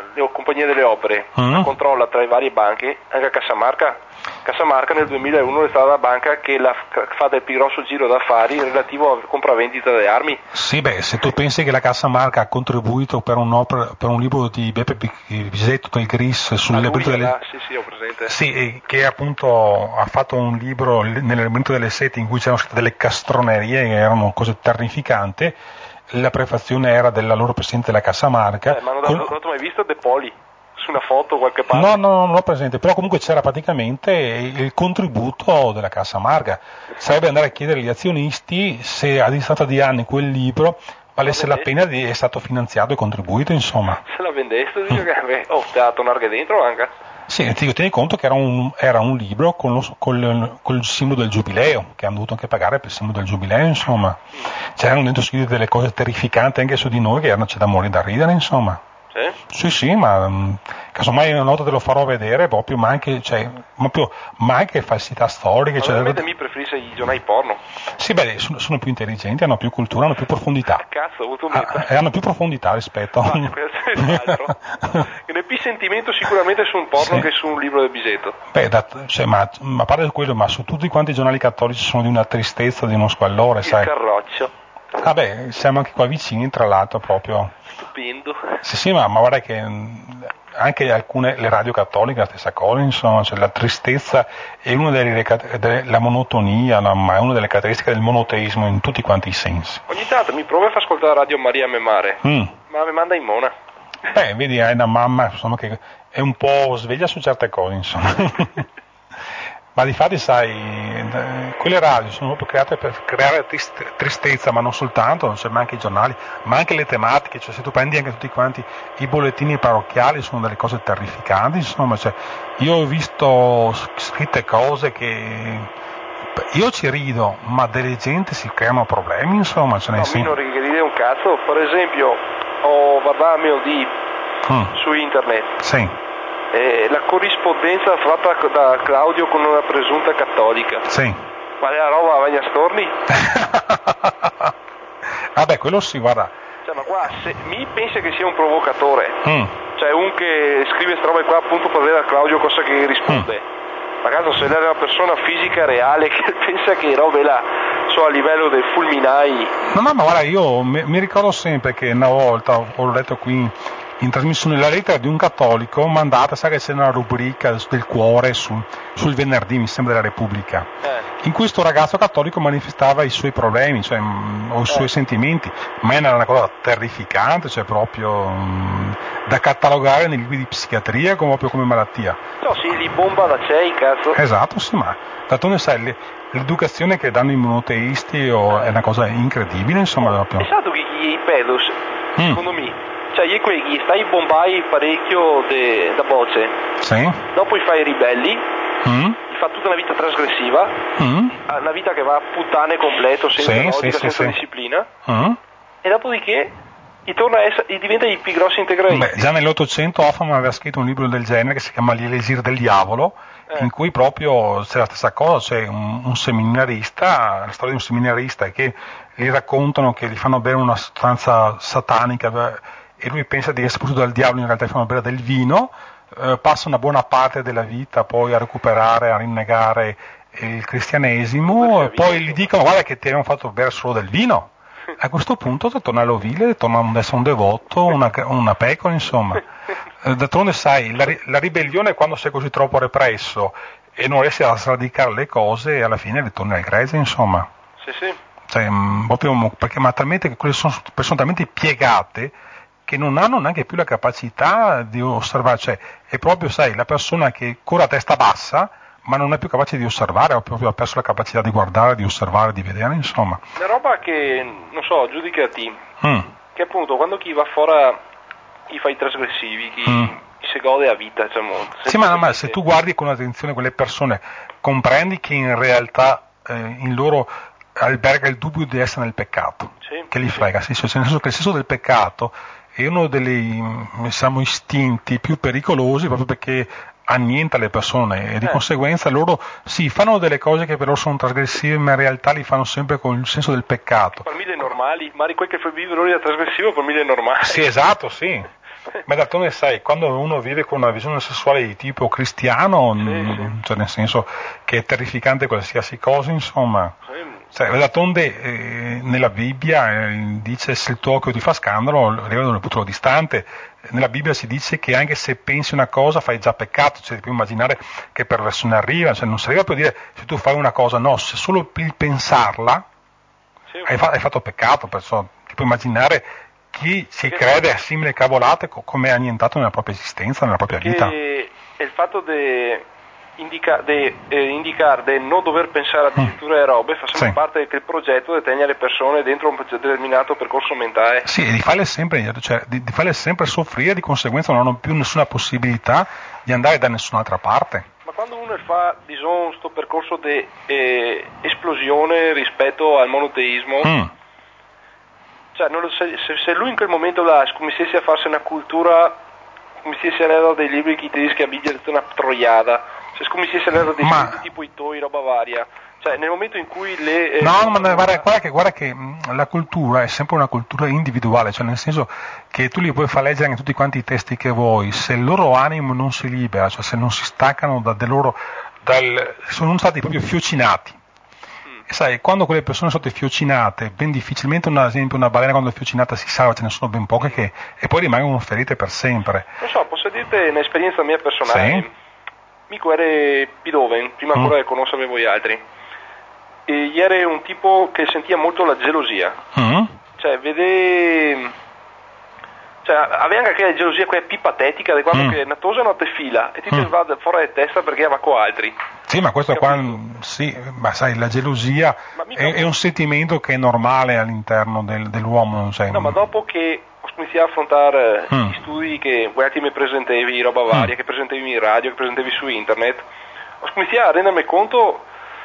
le compagnie delle opere, mm. controlla tra le varie banche, anche a Cassamarca. Cassamarca nel duemilauno è stata la banca che la, fa del più grosso giro d'affari relativo a compravendita delle armi. Sì, beh, se tu pensi che la Cassamarca ha contribuito per, un'opera, per un libro di Beppe Bisetto del Gris sull'elemento delle... Ah, sì, sì, ho presente. Sì, che appunto ha fatto un libro nell'elemento delle seti in cui c'erano state delle castronerie che erano cose terrificanti. La prefazione era dell'allora presidente della Cassamarca. Eh, ma non ho con... mai visto De Poli su una foto qualche parte? No, no, non l'ho presente, però comunque c'era praticamente il contributo della Cassamarca. Sarebbe andare a chiedere agli azionisti se a distanza di anni quel libro valesse la pena di essere stato finanziato e contribuito, insomma. Se la vendeste, dice che oh, te la tornare dentro anche. Sì, ti tieni conto che era un, era un libro con, lo, con, con il simbolo del giubileo, che hanno dovuto anche pagare per il simbolo del giubileo, insomma. C'erano dentro scritte delle cose terrificanti anche su di noi che erano c'è da morire da ridere, insomma. Sì? Sì, sì, ma mh, casomai una nota te lo farò vedere proprio, ma anche, cioè, proprio, ma anche falsità storiche. Ma cioè, veramente mi preferisce i giornali porno. Sì, beh, sono, sono più intelligenti, hanno più cultura, hanno più profondità. Cazzo, ho avuto ah, e hanno più profondità rispetto a... Ma questo è l'altro. E ne più sentimento sicuramente su un porno sì. che su un libro del Bisetto. Beh, da, cioè, ma, ma a parte di quello, ma su tutti quanti i giornali cattolici sono di una tristezza, di uno squallore, Il sai. Il carroccio. Vabbè, ah siamo anche qua vicini, tra l'altro, proprio. Stupendo. Sì, sì, ma, ma guarda che anche alcune, le radio cattoliche, la stessa cosa, insomma, cioè la tristezza è una delle, delle la monotonia, no, ma è una delle caratteristiche del monoteismo in tutti quanti i sensi. Ogni tanto mi provo a far ascoltare Radio Maria Memare, mm. ma mi manda in mona. Beh, vedi, hai una mamma, insomma, che è un po' sveglia su certe cose, insomma. Ma difatti, sai, quelle radio sono proprio create per creare trist- tristezza, ma non soltanto, cioè, ma anche i giornali, ma anche le tematiche, cioè se tu prendi anche tutti quanti i bollettini parrocchiali sono delle cose terrificanti, insomma, cioè, io ho visto scritte cose che io ci rido, ma delle gente si creano problemi, insomma. Cioè, no, sì. mi non ride un cazzo, per esempio ho guardato mio di mm. su internet. Sì. Eh, la corrispondenza fatta da Claudio con una presunta cattolica. Sì. Ma la roba Vagna Storni? Vabbè, quello sì, guarda. Cioè, ma qua se mi pensa che sia un provocatore, mm. cioè un che scrive queste robe qua appunto per vedere a Claudio cosa che risponde. Mm. Ma caso se lei è una persona fisica reale che pensa che robe là so a livello del fulminai. No, no, ma guarda, io mi, mi ricordo sempre che una volta ho letto qui in trasmissione la lettera di un cattolico mandata, sai che c'è una rubrica del cuore su, sul venerdì, mi sembra, della Repubblica, eh. in cui questo ragazzo cattolico manifestava i suoi problemi, cioè, mh, o i suoi eh. sentimenti, ma era una cosa terrificante, cioè proprio mh, da catalogare nei libri di psichiatria come, proprio come malattia. No, sì, li bomba da cei, cazzo. Esatto, sì, ma d'altronde sai, le, l'educazione che danno i monoteisti oh, è una cosa incredibile, insomma. Proprio. Esatto, che i pedos, mm. secondo me, cioè io qui stai bombai parecchio de, da voce, sì. Dopo i fai i ribelli, mm. gli fa tutta una vita trasgressiva, mm. una vita che va a puttane completo, senza sì, logica, sì, senza sì, disciplina, mm. e dopodiché gli torna a essere, gli diventa i più grossi integralisti. Beh, già nell'Ottocento Hoffman aveva scritto un libro del genere che si chiama Gli Elisir del Diavolo, eh. in cui proprio c'è la stessa cosa, c'è un, un seminarista, la storia di un seminarista che gli raccontano che gli fanno bere una sostanza satanica e lui pensa di essere posseduto dal diavolo, in realtà gli fanno bere del vino, eh, passa una buona parte della vita poi a recuperare, a rinnegare il cristianesimo, e poi gli dicono guarda che ti abbiamo fatto bere solo del vino. A questo punto torna all'ovile, torna ad essere un devoto, una, una pecora, insomma. Eh, d'altronde sai, la, la ribellione è quando sei così troppo represso e non riesci a sradicare le cose e alla fine ritorni al grezzo, insomma. Sì, sì. Cioè, proprio perché ma talmente che quelle sono persone talmente piegate che non hanno neanche più la capacità di osservare, cioè è proprio, sai, la persona che corre a testa bassa ma non è più capace di osservare, ha proprio perso la capacità di guardare, di osservare, di vedere, insomma. Una roba che, non so, giudicati, mm. che appunto quando chi va fuori, chi fa i trasgressivi, chi, mm. chi si gode a vita, diciamo. Sì, ma, ma se tu guardi con attenzione quelle persone, comprendi che in realtà eh, in loro alberga il dubbio di essere nel peccato, sì, che li sì. frega, sì, nel senso che il senso del peccato è uno dei, diciamo, istinti più pericolosi proprio perché annienta le persone e di eh. conseguenza loro sì, fanno delle cose che per loro sono trasgressive, ma in realtà li fanno sempre con il senso del peccato. Per mille normali, ma quel che fa vivere lui è trasgressivo per mille normali. Sì, esatto, sì. Ma d'altronde sai, quando uno vive con una visione sessuale di tipo cristiano, sì, n- cioè nel senso che è terrificante qualsiasi cosa, insomma. Sì. Cioè, d'altronde eh, nella Bibbia eh, dice se il tuo occhio ti fa scandalo, arriva da un punto distante. Nella Bibbia si dice che anche se pensi una cosa fai già peccato, cioè puoi immaginare che perversione arriva, cioè non si arriva per dire se tu fai una cosa, no, se solo il pensarla sì, hai, fa- hai fatto peccato, perciò ti puoi immaginare chi si crede a simili cavolate co- come è annientato nella propria esistenza, nella propria vita. E il fatto di indica, eh, indicare di non dover pensare addirittura alle robe fa sempre sì. parte del progetto di tenere le persone dentro un determinato percorso mentale. Sì, e di farle sempre, cioè, di, di farle sempre soffrire, di conseguenza non hanno più nessuna possibilità di andare da nessun'altra parte. Ma quando uno fa bisogno questo percorso di eh, esplosione rispetto al monoteismo, mm. cioè non lo, se, se lui in quel momento là scommessesse a farsi una cultura, scommessesse a leggere dei libri che ti dice che abbigliare una troiada, se scommessesse a leggere dei ma... libri tipo i Toi, roba varia, cioè nel momento in cui le... Eh, no, ma guarda, guarda, che, guarda che mh, la cultura è sempre una cultura individuale, cioè nel senso che tu li puoi far leggere anche tutti quanti i testi che vuoi, se il loro animo non si libera, cioè se non si staccano da, del loro... Dal, sono stati proprio fiocinati. E sai, quando quelle persone sono state fiocinate, ben difficilmente, una, ad esempio, una balena quando è fiocinata si salva, ce ne sono ben poche che, e poi rimangono ferite per sempre. Non so, posso dirti un'esperienza mia personale? Sì? Mico eri Pidoven, prima ancora mm. che conoscere voi altri. E era un tipo che sentiva molto la gelosia. Mm. Cioè, vede... Cioè, aveva anche quella gelosia, quella più patetica, di quando mm. che una tosa notte fila e ti mm. va fuori di testa perché va con altri. Sì, ma questo qua, sì, ma sai, la gelosia è, è un sentimento che è normale all'interno del, dell'uomo, non sai. No, ma dopo che ho iniziato a affrontare mm. gli studi che voi mi presentavi, roba varia, mm. che presentavi in radio, che presentavi su internet, ho iniziato a rendermi conto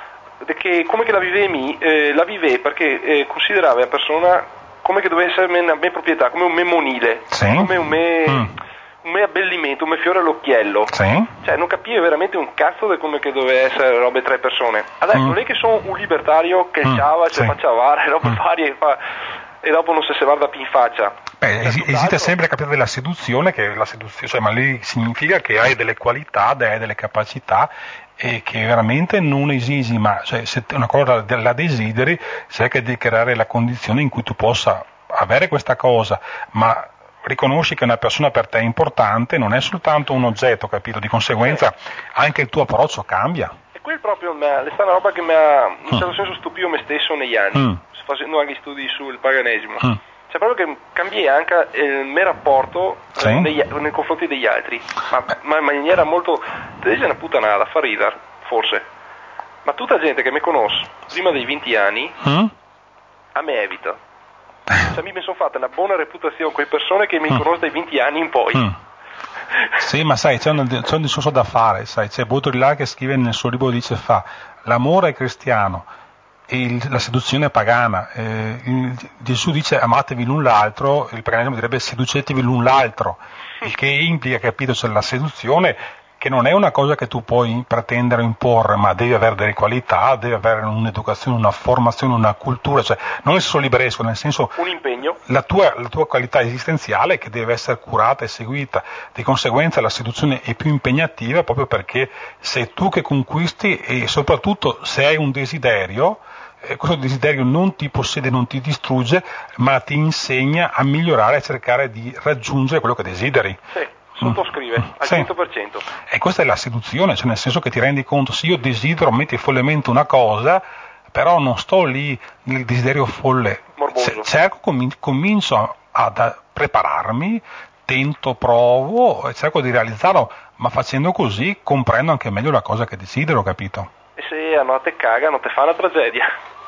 che come che la vivevi, eh, la vivevi perché eh, considerava la persona come che doveva essere una mia proprietà, come un me monile, sì. come un me... Mm. un me abbellimento, un me fiore all'occhiello, sì. Cioè non capiva veramente un cazzo di come che doveva essere robe tre persone. Adesso mm. non è che sono un libertario che mm. ciava, sì. faccia varie, robe mm. varie e, fa, e dopo non si se guarda più in faccia. Beh, es- esiste sempre il capitolo della seduzione, che la seduzione, cioè, ma lì significa che hai delle qualità, hai delle capacità e che veramente non esigi, ma cioè, se una cosa la desideri, cerca di creare la condizione in cui tu possa avere questa cosa, ma riconosci che una persona per te è importante, non è soltanto un oggetto, capito? Di conseguenza anche il tuo approccio cambia. E quel proprio è stata una roba che mi ha in un certo senso stupito me stesso negli anni, mm. facendo anche studi sul paganesimo. Mm. Cioè proprio che cambiai anche il mio rapporto sì. eh, negli, nei confronti degli altri, ma, ma in maniera molto... Te dice una puttanata, fa ridere, forse. Ma tutta gente che mi conosce prima dei venti anni, mm. a me evita. Cioè, mi sono fatta una buona reputazione con quelle persone che mi mm. conoscono dai venti anni in poi. Mm. Sì, ma sai, c'è un, c'è un discorso da fare, sai, c'è Baudrillard che scrive nel suo libro, dice fa, l'amore è cristiano e il, la seduzione è pagana. Eh, il, Gesù dice amatevi l'un l'altro, il paganesimo direbbe seducetevi l'un l'altro, il che implica, capito, cioè la seduzione che non è una cosa che tu puoi pretendere o imporre, ma devi avere delle qualità, devi avere un'educazione, una formazione, una cultura, cioè non è solo liberesco, nel senso un impegno. La tua, la tua qualità esistenziale che deve essere curata e seguita, di conseguenza la seduzione è più impegnativa proprio perché sei tu che conquisti e soprattutto se hai un desiderio, eh, questo desiderio non ti possiede, non ti distrugge, ma ti insegna a migliorare e a cercare di raggiungere quello che desideri. Sì. Sottoscrive mm. al sì. cento per cento. E questa è la seduzione, cioè nel senso che ti rendi conto, se io desidero, metti follemente una cosa, però non sto lì nel desiderio folle, C- cerco, comin- comincio ad a prepararmi, tento, provo e cerco di realizzarlo, ma facendo così comprendo anche meglio la cosa che desidero, capito? E se a notte caga non ti fa una tragedia?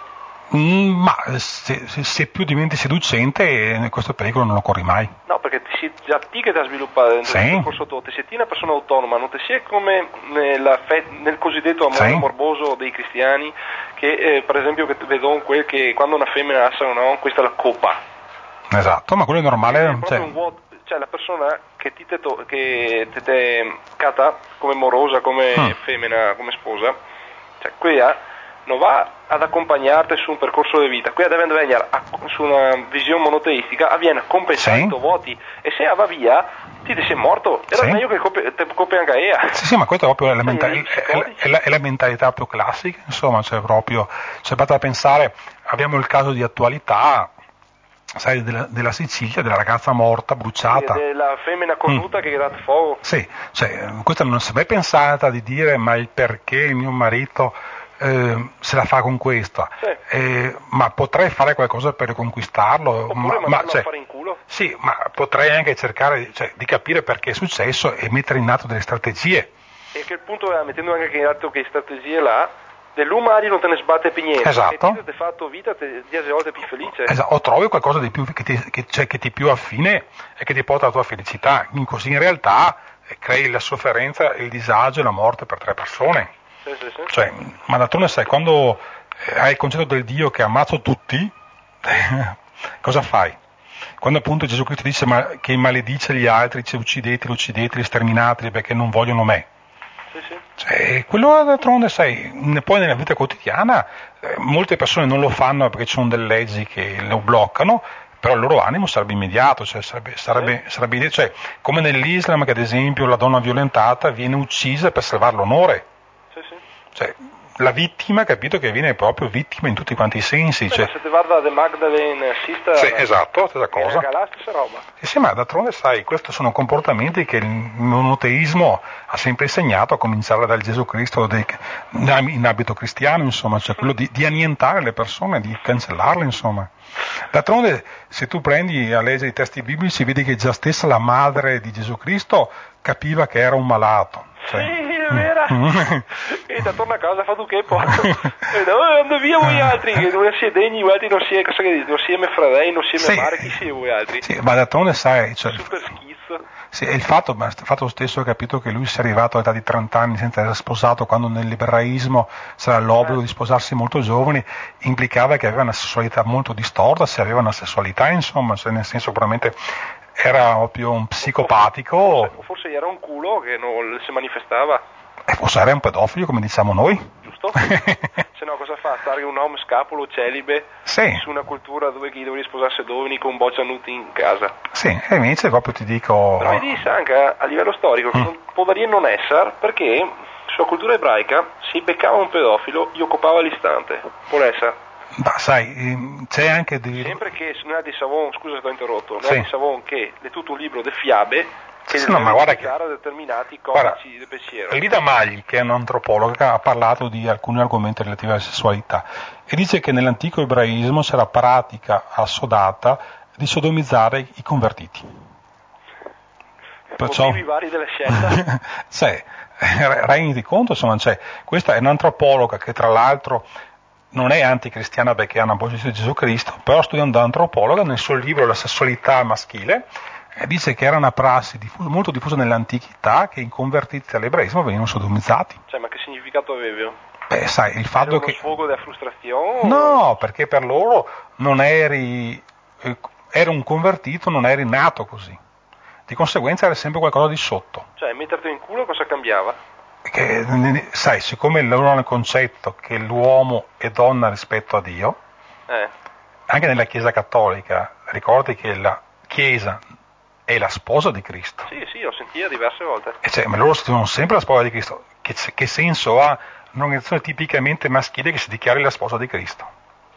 Mm, ma se, se, se più diventi seducente questo pericolo non lo corri mai. No, perché ti si, già ti che ti ha sviluppato nel sì. corso tuo, ti sei una persona autonoma, non ti sei come nella fe, nel cosiddetto amore sì. morboso dei cristiani, che eh, per esempio che vedo quel che quando una femmina assa o no, questa è la coppa. Esatto, ma quello è normale. È proprio cioè... un vuoto, cioè la persona che ti te, to, che te, te cata come morosa, come mm. femmina, come sposa, cioè quella non va ad accompagnarti su un percorso di vita, qui deve venire a, su una visione monoteistica, avviene a compensare i tuoi voti, e se va via ti sei morto, era sì. meglio che te copi anche ea. Sì, sì, ma questa è proprio la, mentalità, è, è, la, è la mentalità più classica, insomma, cioè proprio, se basta a pensare, abbiamo il caso di attualità, sai, della, della Sicilia, della ragazza morta, bruciata. Sì, della femmina cornuta mm. che è dato fuoco. Sì, cioè, questa non si è mai pensata di dire, ma il perché il mio marito eh, se la fa con questa, sì. eh, ma potrei fare qualcosa per conquistarlo. Oppure ma, ma cioè, fare in culo. Sì, ma potrei anche cercare cioè, di capire perché è successo e mettere in atto delle strategie. E che il punto è, mettendo anche in atto che strategie là, dell'umani non te ne sbatte più niente, esatto. e ti ha fatto vita dieci volte più felice. Esatto. O trovi qualcosa di più che ti, che, cioè, che ti più affine e che ti porta alla tua felicità, in così in realtà eh, crei la sofferenza, il disagio e la morte per tre persone. Sì, sì, sì. Cioè, ma d'altronde sai, quando eh, hai il concetto del Dio che ammazzo tutti, cosa fai? Quando appunto Gesù Cristo dice ma, che maledice gli altri, dice uccideteli, uccideteli, sterminateli perché non vogliono me. Sì, sì. Cioè, quello d'altronde, sai, poi nella vita quotidiana eh, molte persone non lo fanno perché ci sono delle leggi che lo bloccano, però il loro animo sarebbe immediato, cioè sarebbe, sarebbe, sì. sarebbe cioè, come nell'Islam che ad esempio la donna violentata viene uccisa per salvare l'onore. Sì, sì. Cioè, la vittima, capito, che viene proprio vittima in tutti quanti i sensi. Beh, cioè... se ti guarda The Magdalene Sister, sì, esatto, stessa cosa. La stessa roba. Sì, sì, ma d'altronde sai, questi sono comportamenti che il monoteismo ha sempre insegnato, a cominciare dal Gesù Cristo dei, in abito cristiano, insomma, cioè quello di, di annientare le persone, di cancellarle, insomma. D'altronde, se tu prendi a leggere i testi biblici, vedi che già stessa la madre di Gesù Cristo capiva che era un malato. Cioè, sì, è vera. E ti torna a casa, fa tu che poi. No, andate via voi altri, che non si è degni, voi altri non si è, cosa che dite, non si è me fratelli, non si è me sì, mare, chi si è voi altri? Sì, ma d'altronde sai, cioè, super schizzo. Sì, il fatto, il fatto stesso è capito che lui sia arrivato all'età di trenta anni senza essere sposato, quando nell'ebraismo c'era l'obbligo di sposarsi molto giovani, implicava che aveva una sessualità molto distorta, se aveva una sessualità, insomma, cioè nel senso probabilmente era proprio un psicopatico. O forse, forse era un culo che non si manifestava. E forse era un pedofilo, come diciamo noi. Giusto? Se no cosa fa? Stare un uomo scapolo, celibe, sì. su una cultura dove chi doveva sposarsi giovani con boccia nuti in casa. Sì, e invece proprio ti dico... Però vedi anche a livello storico che mm. non può dire non essere, perché sulla cultura ebraica si beccava un pedofilo, gli occupava l'istante. Può essere. Ma sai, c'è anche di... Sempre che non è di Savon, scusa se ti ho interrotto, non sì. è di Savon che è tutto un libro di fiabe che sì, no, ma guarda che... a determinati codici di pensiero. Lida Magli, che è un'antropologa, ha parlato di alcuni argomenti relativi alla sessualità e dice che nell'antico ebraismo c'era pratica assodata di sodomizzare i convertiti. Perciò... motivi vari della scelta. Cioè, renditi conto, insomma, cioè, questa è un'antropologa che tra l'altro non è anticristiana perché ha una posizione di Gesù Cristo, però studiando antropologa nel suo libro La sessualità maschile eh, dice che era una prassi diffusa, molto diffusa nell'antichità, che i convertiti all'ebraismo venivano sodomizzati. Cioè, ma che significato aveva? Beh, sai, il fatto era che... uno sfogo della frustrazione? No, perché per loro non eri... Eh, eri un convertito, non eri nato così. Di conseguenza era sempre qualcosa di sotto. Cioè, metterti in culo cosa cambiava? Che, sai, siccome loro hanno il concetto che l'uomo è donna rispetto a Dio, eh. anche nella Chiesa Cattolica, ricordi che la Chiesa è la sposa di Cristo. Sì, sì, ho sentito diverse volte. E cioè, ma loro si dicono sempre la sposa di Cristo. Che, che senso ha un'organizzazione tipicamente maschile che si dichiari la sposa di Cristo?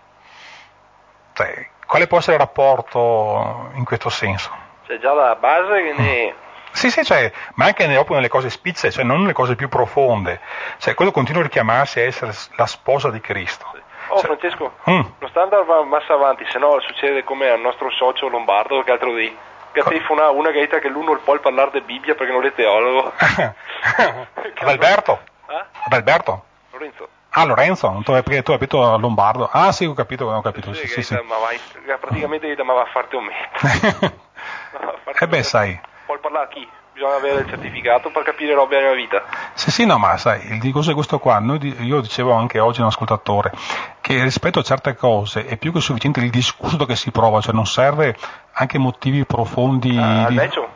Cioè, quale può essere il rapporto in questo senso? C'è già la base che ne... Mm. Sì, sì, cioè, ma anche proprio nelle cose spizze, cioè non nelle cose più profonde. Cioè, quello continua a richiamarsi a essere la sposa di Cristo. Sì. Oh, cioè, Francesco, mm. non sta andando massa avanti, se no succede come al nostro socio Lombardo che altro di che Co- telefona una gaeta che lui non può parlare di Bibbia perché non è teologo. Ad Alberto? Eh? Ad Alberto? Lorenzo. Ah, Lorenzo, non tu hai capito a Lombardo? Ah, sì, ho capito, ho capito. Sì, sì, sì. Ma vai, praticamente gaeta ma va a farti un metro. Eh beh, sai. Puoi parlare a chi? Bisogna avere il certificato per capire robe nella vita. Sì, sì, no, ma sai, il discorso è questo qua. Noi, io dicevo anche oggi a un ascoltatore che rispetto a certe cose è più che sufficiente il discorso che si prova, cioè non serve anche motivi profondi. Ah, di... Decio?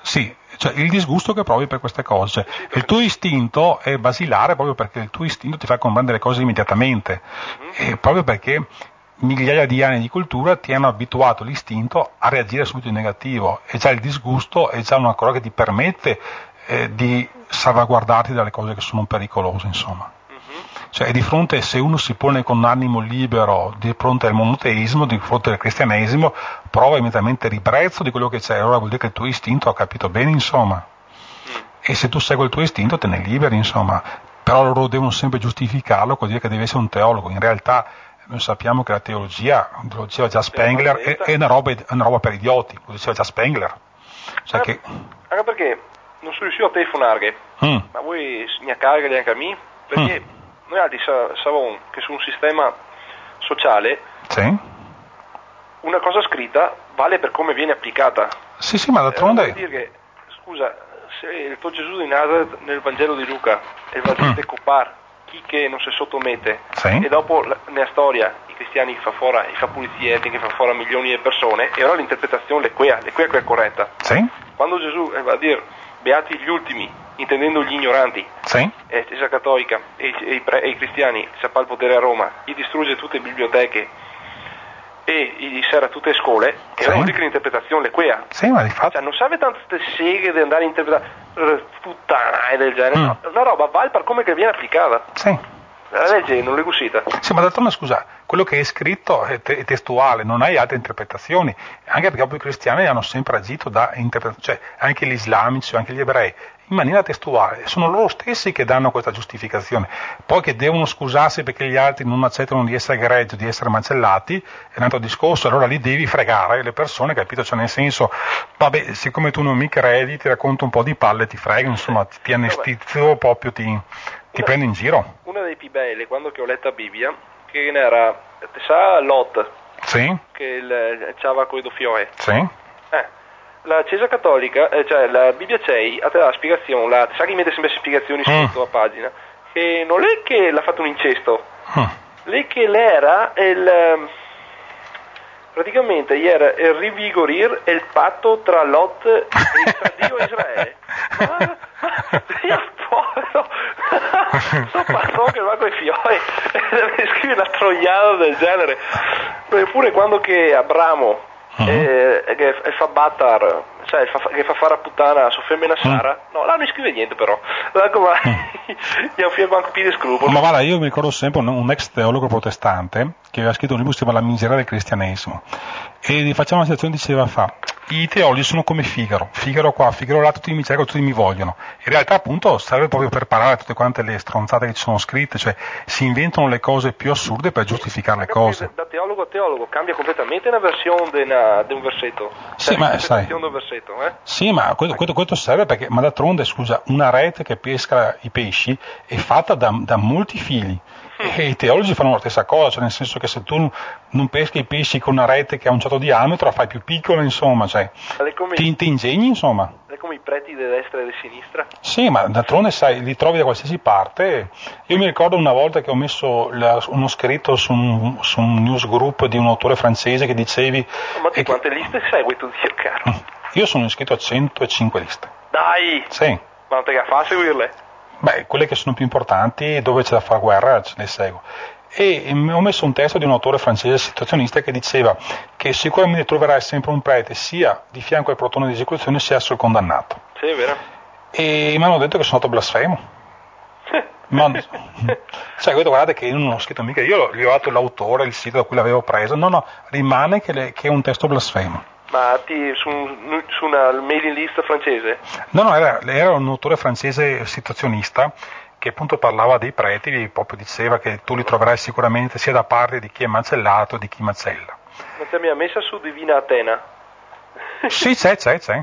Sì, cioè il disgusto che provi per queste cose. Sì, il tuo istinto è basilare proprio perché il tuo istinto ti fa comprendere le cose immediatamente, mm-hmm. e proprio perché migliaia di anni di cultura ti hanno abituato l'istinto a reagire subito in negativo, e già il disgusto è già una cosa che ti permette eh, di salvaguardarti dalle cose che sono pericolose, insomma. Cioè, di fronte, se uno si pone con un animo libero di fronte al monoteismo, di fronte al cristianesimo, prova immediatamente ribrezzo di quello che c'è, allora vuol dire che il tuo istinto ha capito bene, insomma. E se tu segui il tuo istinto te ne liberi, insomma. Però loro devono sempre giustificarlo, vuol dire che devi essere un teologo. In realtà noi sappiamo che la teologia, lo diceva già Spengler, è, è, una roba, è una roba per idioti, lo diceva già Spengler. Cioè anche, che... anche perché non sono riuscito a telefonare, mm. ma voi mi carga anche a me, perché... Mm. Noi altri sappiamo che su un sistema sociale sì. una cosa scritta vale per come viene applicata. Sì, sì, ma d'altronde... Eh, vuol dire che, scusa, se il tuo Gesù di Nazareth nel Vangelo di Luca è il Vangelo mm. copar, chi che non si sottomette, sì. e dopo nella storia i cristiani fa fuori, fa pulizie etniche, fa fuori milioni di persone, e ora l'interpretazione l'equea, l'equea è corretta. Sì. Quando Gesù eh, va a dire beati gli ultimi, intendendo gli ignoranti, sì. e Chiesa Cattolica e, e, i pre, e i cristiani, se ha il potere a Roma, gli distrugge tutte le biblioteche e gli serra tutte le scuole, sì. E vuol dire che l'interpretazione è quea. Sì, ma di fatto... Cioè, non serve tanto queste seghe di andare a interpretare uh, puttana e del genere, mm. no, una roba vale per come che viene applicata. Sì. La legge non l'è guscita. Sì, ma d'altronde scusa, quello che è scritto è, te- è testuale, non hai altre interpretazioni, anche perché poi i cristiani hanno sempre agito da interpretazione, cioè anche gli islamici, anche gli ebrei, in maniera testuale, sono loro stessi che danno questa giustificazione, poi che devono scusarsi perché gli altri non accettano di essere greggi, di essere macellati, è un altro discorso, allora lì devi fregare le persone, capito? Cioè nel senso, vabbè, siccome tu non mi credi, ti racconto un po' di palle, ti frego, insomma, ti, ti anestizio proprio, ti... Ti una, prendi in giro? Una dei più belli, quando che ho letto la Bibbia, che era, sa Lot, sì. che il c'ava coi dofioe. Sì. Eh, la Chiesa Cattolica, eh, cioè la Bibbia c'è, ha la spiegazione, la, sa che mette sempre spiegazioni mm. sotto la pagina, che non è che l'ha fatto un incesto, mm. lei che l'era il... praticamente era il rivigorir il patto tra Lot e tra Dio e Israele. Ma, ma io povero sto pazzone che va con i fiori e deve scrivere una troiata del genere. Eppure quando che Abramo uh-huh. eh, che fa battar, cioè fa, che fa fare a puttana a sua femmina Sara, uh-huh. no, là non scrive niente però. Là come gli ha fiero anche più di scrupoli. Ma guarda, io mi ricordo sempre un, un ex teologo protestante che aveva scritto un libro che si chiama La miseria del cristianesimo, e gli facciamo una situazione, diceva fa i teologi sono come Figaro, Figaro qua, Figaro là, tutti mi cercano, tutti mi vogliono. In realtà appunto serve proprio per parare tutte quante le stronzate che ci sono scritte, cioè si inventano le cose più assurde per giustificare le cose. Da teologo a teologo cambia completamente una versione di un versetto. Sì, cioè, ma sai. Del versetto, eh? Sì, ma questo, questo, questo serve perché, ma d'altronde scusa, una rete che pesca i pesci è fatta da, da molti fili. E i teologi fanno la stessa cosa, cioè nel senso che se tu non peschi i pesci con una rete che ha un certo diametro, la fai più piccola, insomma, cioè come, ti, ti ingegni, insomma. È come i preti di destra e di sinistra. Sì, ma d'altronde sai, li trovi da qualsiasi parte. Io mi ricordo una volta che ho messo la, uno scritto su un, su un newsgroup di un autore francese che dicevi... Ma tu quante che... liste segui tu, Dio caro? Io sono iscritto a centocinque liste. Dai! Sì. Ma non te che fa a seguirle? Beh, quelle che sono più importanti, dove c'è da fare guerra, ce le seguo. E ho messo un testo di un autore francese situazionista che diceva che sicuramente troverai sempre un prete sia di fianco al plotone di esecuzione sia sul condannato. Sì, è vero. E mi hanno detto che sono stato blasfemo. Ma, cioè, guardate che io non ho scritto mica, io gli ho dato l'autore, il sito da cui l'avevo preso, no, no, rimane che, le, che è un testo blasfemo. Ma ti, su, su una mailing list francese? No, no, era, era un autore francese situazionista che appunto parlava dei preti, proprio diceva che tu li troverai sicuramente sia da parte di chi è macellato, di chi macella. Ma te mi ha messa su Divina Atena? Sì, c'è, c'è, c'è.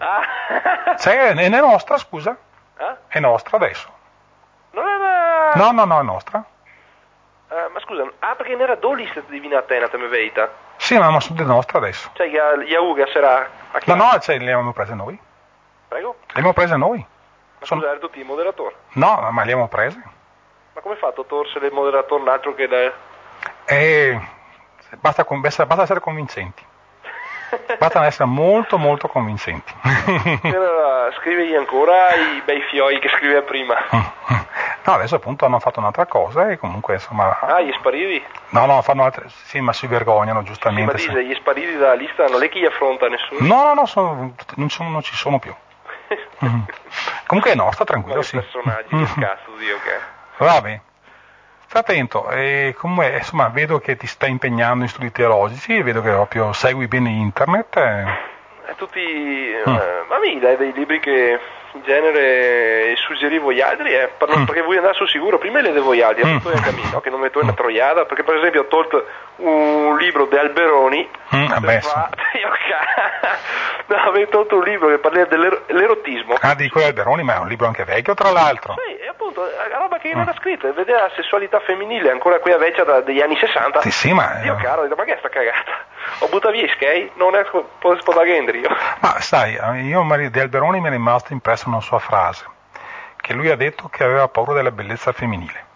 Ah. C'è, è nostra, scusa? Ah? È nostra adesso. Non era... No, no, no, è nostra. Uh, ma scusa, ah perché non era due liste di Divina Atena, te mi veita? Sì, ma sono di nostra adesso. Cioè, Yahoo sarà... No, no, cioè, le abbiamo prese noi. Prego? Le abbiamo prese noi. Ma sono... scusa, eri tutti il moderatore? No, ma le abbiamo prese. Ma come hai fatto a torsere il moderatore un altro che... Da... Eh, basta, basta, basta essere convincenti. Bastano essere molto molto convincenti. Allora, scrivegli ancora i bei fioi che scriveva prima. No, adesso appunto hanno fatto un'altra cosa e comunque insomma... Ah, gli spariti? No, no, fanno altre... Sì, ma si vergognano giustamente. Sì, ma dice, gli spariti dalla lista non è che gli affronta nessuno? No, no, no, sono, non, sono, non ci sono più. Mm. Comunque no, sta tranquillo, sì. Personaggi, Mm. che cazzo, Dio che... Vabbè. Sta attento, e comunque insomma vedo che ti stai impegnando in studi teologici, vedo che proprio segui bene internet. E... E tutti... Mm. Eh, ma mi dai dei libri che in genere suggerivo agli altri, eh, per, mm. perché vuoi andare sul sicuro, prima le devo agli altri, mm. a cammino, che non metto una troiata, perché per esempio ho tolto un libro di Alberoni, mm, vabbè, fa... no, avevo tolto un libro che parla dell'erotismo. Ah, di quello Alberoni, ma è un libro anche vecchio tra l'altro. Sì, e appunto, la roba che io non ho scritto, vedere la sessualità femminile ancora qui a vecchia da, degli anni sessanta. Sì, sì, ma... Dio caro, ho detto, ma che è sta cagata? Ho buttato via i skate, non è spodaghendri io. Ma sai, io di Alberoni mi è rimasto impresso una sua frase, che lui ha detto che aveva paura della bellezza femminile.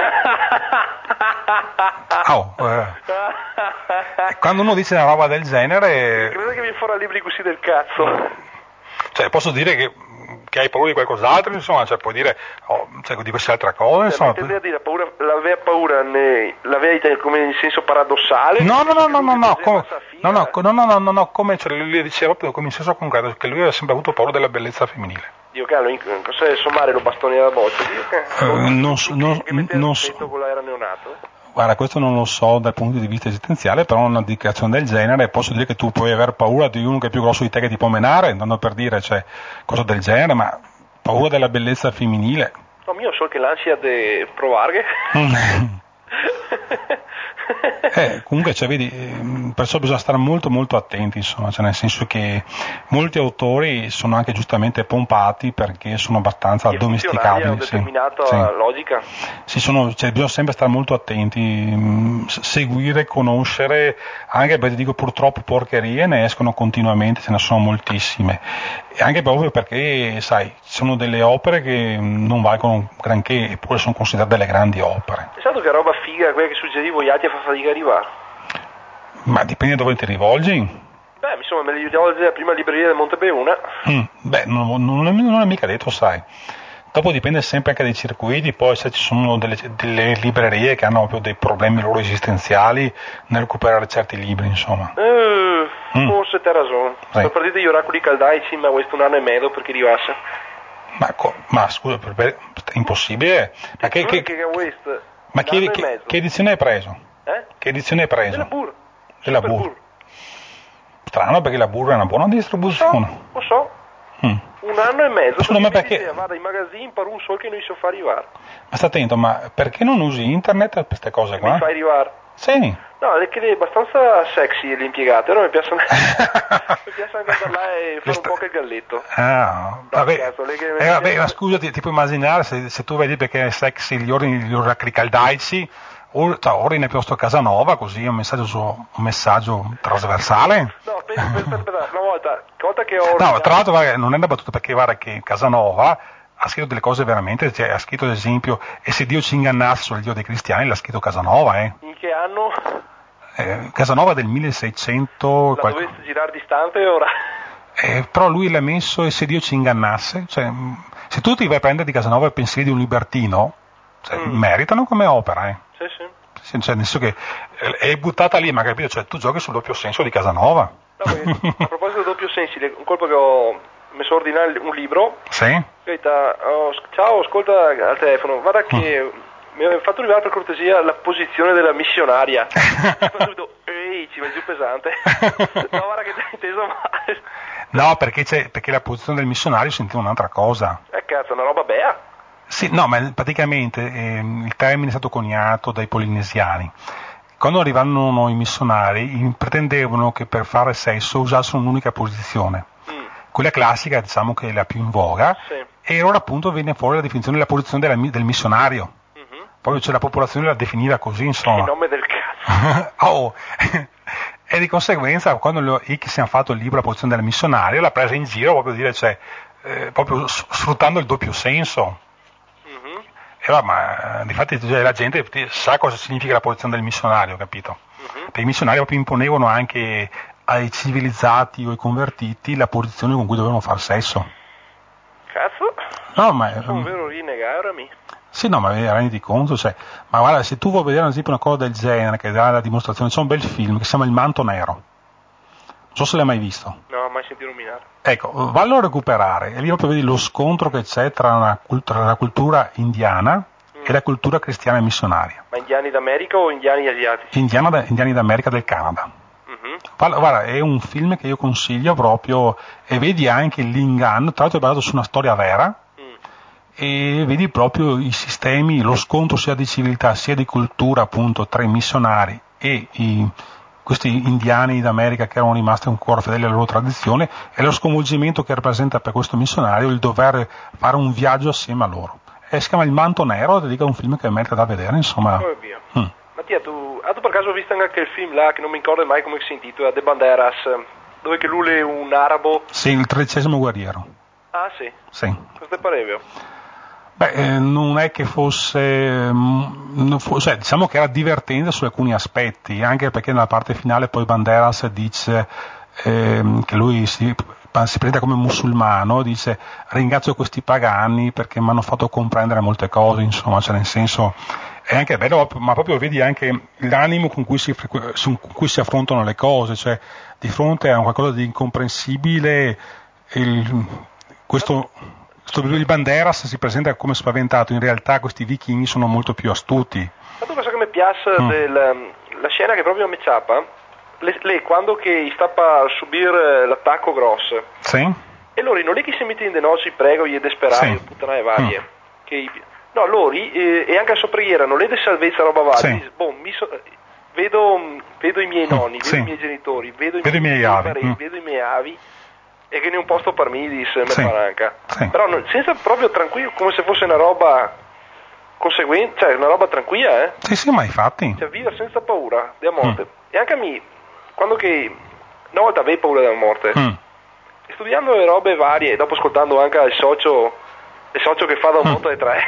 Oh, eh. Quando uno dice una roba del genere... Credo che mi farà libri così del cazzo. Cioè, posso dire che, che hai paura di qualcos'altro, insomma, cioè puoi dire oh, cioè, di queste altre cose, insomma. Cioè, tu... dire, paura, l'aveva paura ne, l'aveva come in senso paradossale? No, no, no, no, no, no, come, no, no, no, no, no, no, no, come cioè, lui diceva proprio come in senso concreto, che lui aveva sempre avuto paura della bellezza femminile. Dio caro, cosa è sommare lo bastone alla boccia? Uh, non so, non, non so. Con l'aera neonato? Guarda, questo non lo so dal punto di vista esistenziale, però una dichiarazione del genere, posso dire che tu puoi aver paura di uno che è più grosso di te che ti può menare, andando per dire, cioè, cosa del genere, ma paura della bellezza femminile. No, io so che l'ansia di provare. Eh, comunque, cioè, vedi, perciò bisogna stare molto molto attenti, insomma, cioè, nel senso che molti autori sono anche giustamente pompati perché sono abbastanza addomesticabili. Hanno determinata sì, logica. Sì, sono, cioè, bisogna sempre stare molto attenti, mh, seguire, conoscere, anche perché dico purtroppo porcherie ne escono continuamente, ce ne sono moltissime. E anche proprio perché, sai, ci sono delle opere che non valgono granché, eppure sono considerate delle grandi opere. Pensato che roba figa, quella che suggerivo gli altri a far fatica a arrivare. Ma dipende dove ti rivolgi. Beh, insomma, me li rivolge alla prima libreria del Montebeuna. Mm, beh, non, non, non è mica detto, sai. Dopo dipende sempre anche dai circuiti, poi se ci sono delle, delle librerie che hanno proprio dei problemi loro esistenziali nel recuperare certi libri, insomma. Eh, mm. Forse te ragione. Sì. Sono partiti gli oracoli caldaici, ma questo un anno e mezzo perché arrivasse. Ma, ma scusa, per, per, è impossibile? Ma che, che, che, che, ma che, che, che edizione hai preso? Eh? Che edizione hai preso? Della Bur. Della Bur. Bur. Strano, perché la Bur è una buona distribuzione. Lo so. Lo so. Mm. Un anno e mezzo. Secondo me perché... Vado ai magazzini per un sol che non so far arrivare. Ma sta attento, ma perché non usi internet per queste cose qua? Mi fai arrivare? Sì. No, è che è abbastanza sexy l'impiegato, però mi piace mi piace anche andare là e fare un po' che il galletto. Ah, no, vabbè, cazzo, che eh, vabbè ma scusa, ti, ti puoi immaginare se, se tu vedi perché è sexy gli ordini gli oracoli caldaici, o cioè, ordine piuttosto Casanova, così un messaggio, su, un messaggio trasversale. No, pensa, pensa, pensa, una volta, una volta che ho ordinato... No, tra l'altro guarda, non è una battuta, perché guarda che Casanova ha scritto delle cose veramente, cioè, ha scritto ad esempio e se Dio ci ingannasse sul Dio dei cristiani, l'ha scritto Casanova, eh. In che anno? Eh, Casanova del milleseicento. La qualche... dovesse girare distante ora? Eh, però lui l'ha messo e se Dio ci ingannasse, cioè, se tu ti vai a prendere di Casanova i pensieri di un libertino, cioè, mm. meritano come opera, eh. Sì, sì. Sì, cioè, nel senso che è buttata lì, ma capito, cioè, tu giochi sul doppio senso di Casanova. No, a proposito del doppio senso, un colpo che ho messo a ordinare un libro. Sì. Oh, ciao, ascolta al telefono, guarda che mm. mi ha fatto arrivare per cortesia la posizione della missionaria. Subito, ehi, ci vai giù pesante. No, guarda che ti hai inteso male. No, perché, c'è, perché la posizione del missionario sentiva un'altra cosa. Eh cazzo, una roba bea. Sì, no, ma praticamente eh, il termine è stato coniato dai polinesiani. Quando arrivavano i missionari pretendevano che per fare sesso usassero un'unica posizione. Mm. Quella classica, diciamo che è la più in voga, sì. E ora appunto viene fuori la definizione della posizione della, del missionario. Mm-hmm. Poi c'è la popolazione la definiva così, insomma. Il nome del cazzo. Oh. E di conseguenza quando X ha fatto il libro La posizione del missionario l'ha presa in giro proprio dire, cioè, eh, proprio sfruttando il doppio senso. Mm-hmm. E va, ma difatti cioè, la gente sa cosa significa la posizione del missionario, capito? Mm-hmm. Perché i missionari proprio imponevano anche ai civilizzati o ai convertiti la posizione con cui dovevano far sesso. Cazzo? No, ma è un vero rinegarmi. Sì, no, ma renditi conto, cioè, ma guarda, se tu vuoi vedere ad esempio una cosa del genere che dà la dimostrazione, c'è un bel film che si chiama Il manto nero. Non so se l'hai mai visto. No, mai sentito nominare. Ecco, vallo a recuperare e lì proprio vedi lo scontro che c'è tra, una, tra la cultura indiana mm. e la cultura cristiana e missionaria. Ma indiani d'America o indiani asiatici? Indiana da, indiani d'America del Canada. Mm-hmm. Guarda, è un film che io consiglio proprio e vedi anche l'inganno, tra l'altro è basato su una storia vera mm. e vedi proprio i sistemi, lo scontro sia di civiltà sia di cultura appunto tra i missionari e i questi indiani d'America che erano rimasti ancora fedeli alla loro tradizione e lo sconvolgimento che rappresenta per questo missionario il dover fare un viaggio assieme a loro. E si chiama Il manto nero ed è un film che merita da vedere, insomma. Oh, via. Mm. Mattia, tu, ah, tu per caso hai visto anche il film là, che non mi ricordo mai come si intitola, The Banderas, dove che lui è un arabo? Sì, il tredicesimo guerriero. Ah sì? Sì. Cosa te pareva? Beh, eh, non è che fosse, non fosse cioè, diciamo che era divertente su alcuni aspetti, anche perché nella parte finale poi Banderas dice eh, che lui si, si presenta come musulmano, dice ringrazio questi pagani perché mi hanno fatto comprendere molte cose, insomma, cioè nel senso è anche bello, ma proprio vedi anche l'animo con cui si, con cui si affrontano le cose, cioè di fronte a qualcosa di incomprensibile, il, questo... il Banderas si presenta come spaventato, in realtà questi vichinghi sono molto più astuti. Ma tu cosa che mi piace mm. del, la scena che proprio mi ciappa, lei quando che sta per subire l'attacco grosso, sì. e loro non è che si mette in denozzi, prego, gli desperati, sì. puttane varie, mm. che, no, loro, e, e anche a sua preghiera, non è di salvezza roba varia, sì. bon, mi so, vedo, vedo i miei nonni, mm. vedo sì. i miei genitori, vedo, vedo i miei, miei avi, parenti, mm. vedo i miei avi, e che ne un posto per me, disse sì. Paranca. Sì. Però no, senza proprio tranquillo, come se fosse una roba conseguente, cioè una roba tranquilla, eh? Sì, sì, ma infatti. Cioè vivere senza paura della morte. Mm. E anche a me, quando che una volta avevo paura della morte, mm. studiando le robe varie e dopo ascoltando anche il socio, il socio che fa da un moto e tre,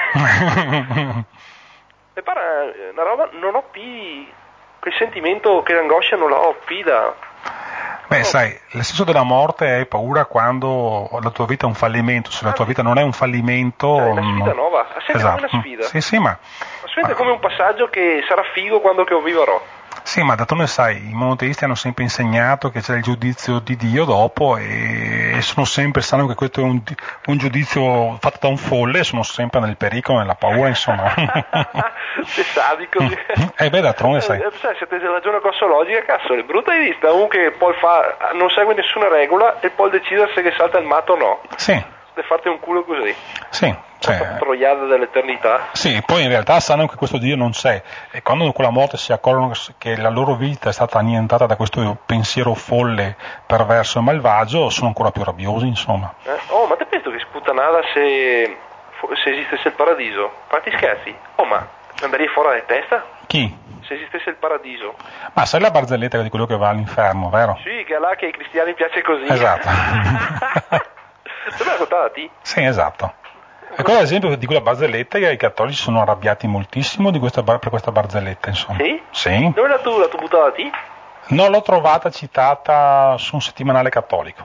e pare una roba, non ho più quel sentimento che l'angoscia non l'ho più da... Beh, sai, il senso della morte hai paura quando la tua vita è un fallimento, se la tua vita non è un fallimento... È una sfida nuova, è sempre esatto. una sfida. Sì, sì, ma... Ma sfida è come un passaggio che sarà figo quando che lo vivrò. Sì, ma d'altronde sai, i monoteisti hanno sempre insegnato che c'è il giudizio di Dio dopo e sono sempre, sanno che questo è un, un giudizio fatto da un folle, sono sempre nel pericolo, nella paura, insomma. Sei sadico. Eh beh, d'altronde sai. Eh, sai, se te la ragione cosologica, cazzo, è brutta di vista, uno che poi fa, non segue nessuna regola e poi decide se che salta il matto o no. Sì. E fate un culo così. Sì. Cioè, troiata dell'eternità. Sì, poi in realtà sanno che questo Dio non c'è e quando con la morte si accorgono che la loro vita è stata annientata da questo pensiero folle, perverso e malvagio, sono ancora più rabbiosi, insomma. Eh? Oh, ma te penso che sputtanata se, se esistesse il paradiso? Fatti scherzi? Oh, ma andrei fuori dalla testa? Chi? Se esistesse il paradiso. Ma sai la barzelletta di quello che va all'inferno, vero? Sì, che è là che ai cristiani piace così. Esatto. Tu l'hai ascoltata ti? Sì, esatto. Ecco ad esempio di quella barzelletta i cattolici sono arrabbiati moltissimo di questa, per questa barzelletta, insomma. Sì? Sì. Dove l'ha tu, l'ha tu buttata ti? Non l'ho trovata citata su un settimanale cattolico.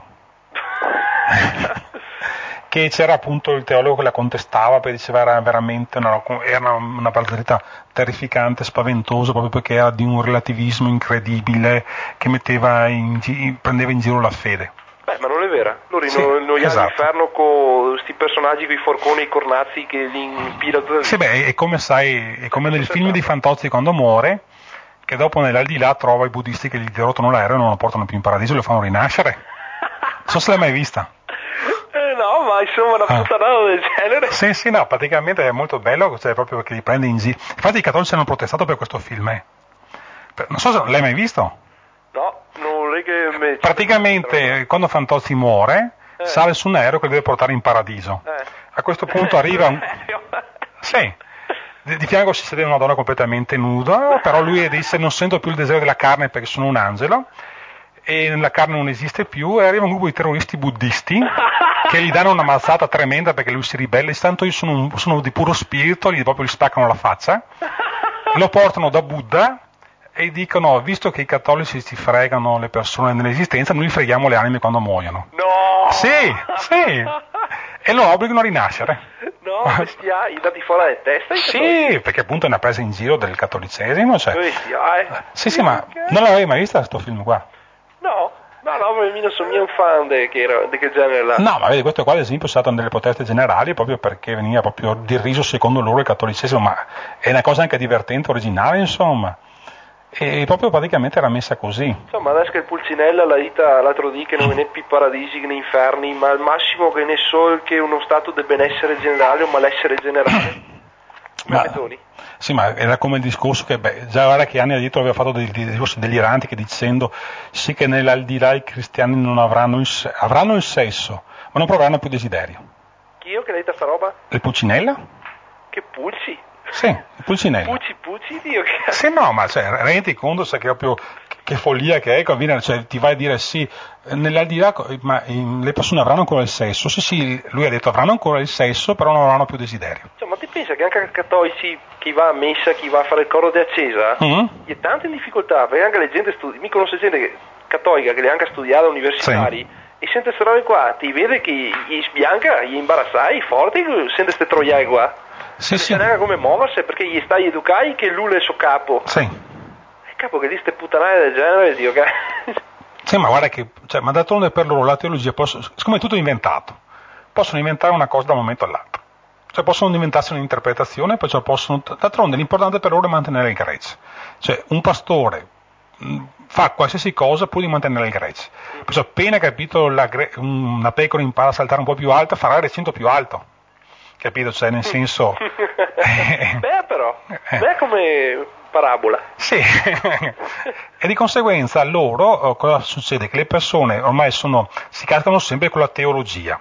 Che c'era appunto il teologo che la contestava perché diceva era veramente una, era una barzelletta terrificante, spaventosa, proprio perché era di un relativismo incredibile che metteva in, prendeva in giro la fede. Beh, ma non è vera. Loro sì, non, non esatto. all'inferno con questi personaggi, con i forconi e i cornazzi che li ispirano. Sì, beh, è come sai, è come nel film di Fantozzi quando muore, che dopo nell'aldilà trova i buddisti che gli derotano l'aereo e non lo portano più in paradiso e lo fanno rinascere. Non so se l'hai mai vista. Eh no, ma insomma una puttanata ah. del genere. Sì, sì, no, praticamente è molto bello, cioè proprio perché li prende in giro. Infatti i cattolici hanno protestato per questo film, eh. Non so se l'hai mai visto. No, non è che me... Praticamente quando Fantozzi muore eh. sale su un aereo che lo deve portare in paradiso. Eh. A questo punto arriva un... Sì. Di fianco si siede una donna completamente nuda, però lui dice non sento più il desiderio della carne perché sono un angelo e la carne non esiste più e arriva un gruppo di terroristi buddisti che gli danno una mazzata tremenda perché lui si ribella e tanto io sono, un, sono di puro spirito, gli proprio gli spaccano la faccia, lo portano da Buddha e dicono, visto che i cattolici si fregano le persone nell'esistenza, noi freghiamo le anime quando muoiono. No! Sì, sì, e lo obbligano a rinascere. No, bestia, i dati fuori dalle teste? Sì, perché appunto è una presa in giro del cattolicesimo, cioè... Bestia, eh. Sì, sì, ma non l'avevi mai visto questo film qua? No, no, no, perché non sono un fan di quel genere là. No, ma vedi, questo qua ad esempio è stato nelle proteste generali proprio perché veniva proprio diriso secondo loro il cattolicesimo, ma è una cosa anche divertente, originale, insomma. E proprio praticamente era messa così. Insomma, adesso che il Pulcinella l'ha dita l'altro dì che non ne più paradisi che ne inferni, ma al massimo che ne so che uno stato del benessere generale o malessere generale. Ma, sì, ma era come il discorso che, beh, già guarda che anni addietro aveva fatto dei, dei discorsi deliranti che dicendo sì che nell'aldilà i cristiani non avranno il, avranno il sesso, ma non proveranno più desiderio. Chi io che l'ha detta sta roba? Il Pulcinella? Che Pulci? Sì, il Pulcinella. Pucci, Pucci, Dio che... Sì, no, ma cioè, rendi conto se che proprio che follia che è, conviene, cioè, ti vai a dire sì, nell'aldilà, ma in, le persone avranno ancora il sesso, sì sì, lui ha detto avranno ancora il sesso, però non avranno più desiderio. Cioè, ma ti pensa che anche a cattolici, chi va a messa, chi va a fare il coro di accesa, mm-hmm. è tanto in difficoltà, perché anche le gente studi- mi conosce gente che, cattolica che le ha anche studiato universitari, sì. E sente queste robe qua, ti vede che gli sbianca, gli imbarazzai, forti, sente queste troiaie qua. Sì, non sì. sa neanche come muoversi perché gli stai educai che lui è il suo capo. Sì. E capo che di ste puttanate del genere, Dio che... Sì, ma guarda che, cioè, ma d'altronde per loro la teologia, posso, siccome è tutto inventato, possono inventare una cosa da un momento all'altro. Cioè possono inventarsi un'interpretazione, poi cioè possono, d'altronde l'importante per loro è mantenere il gregge. Cioè un pastore mh, fa qualsiasi cosa pur di mantenere il gregge. Perciò appena capito la, una pecora impara a saltare un po' più alto, farà il recinto più alto. Capito? Cioè nel senso... Beh però, beh come parabola. Sì, e di conseguenza loro, cosa succede? Che le persone ormai sono, si cascano sempre con la teologia,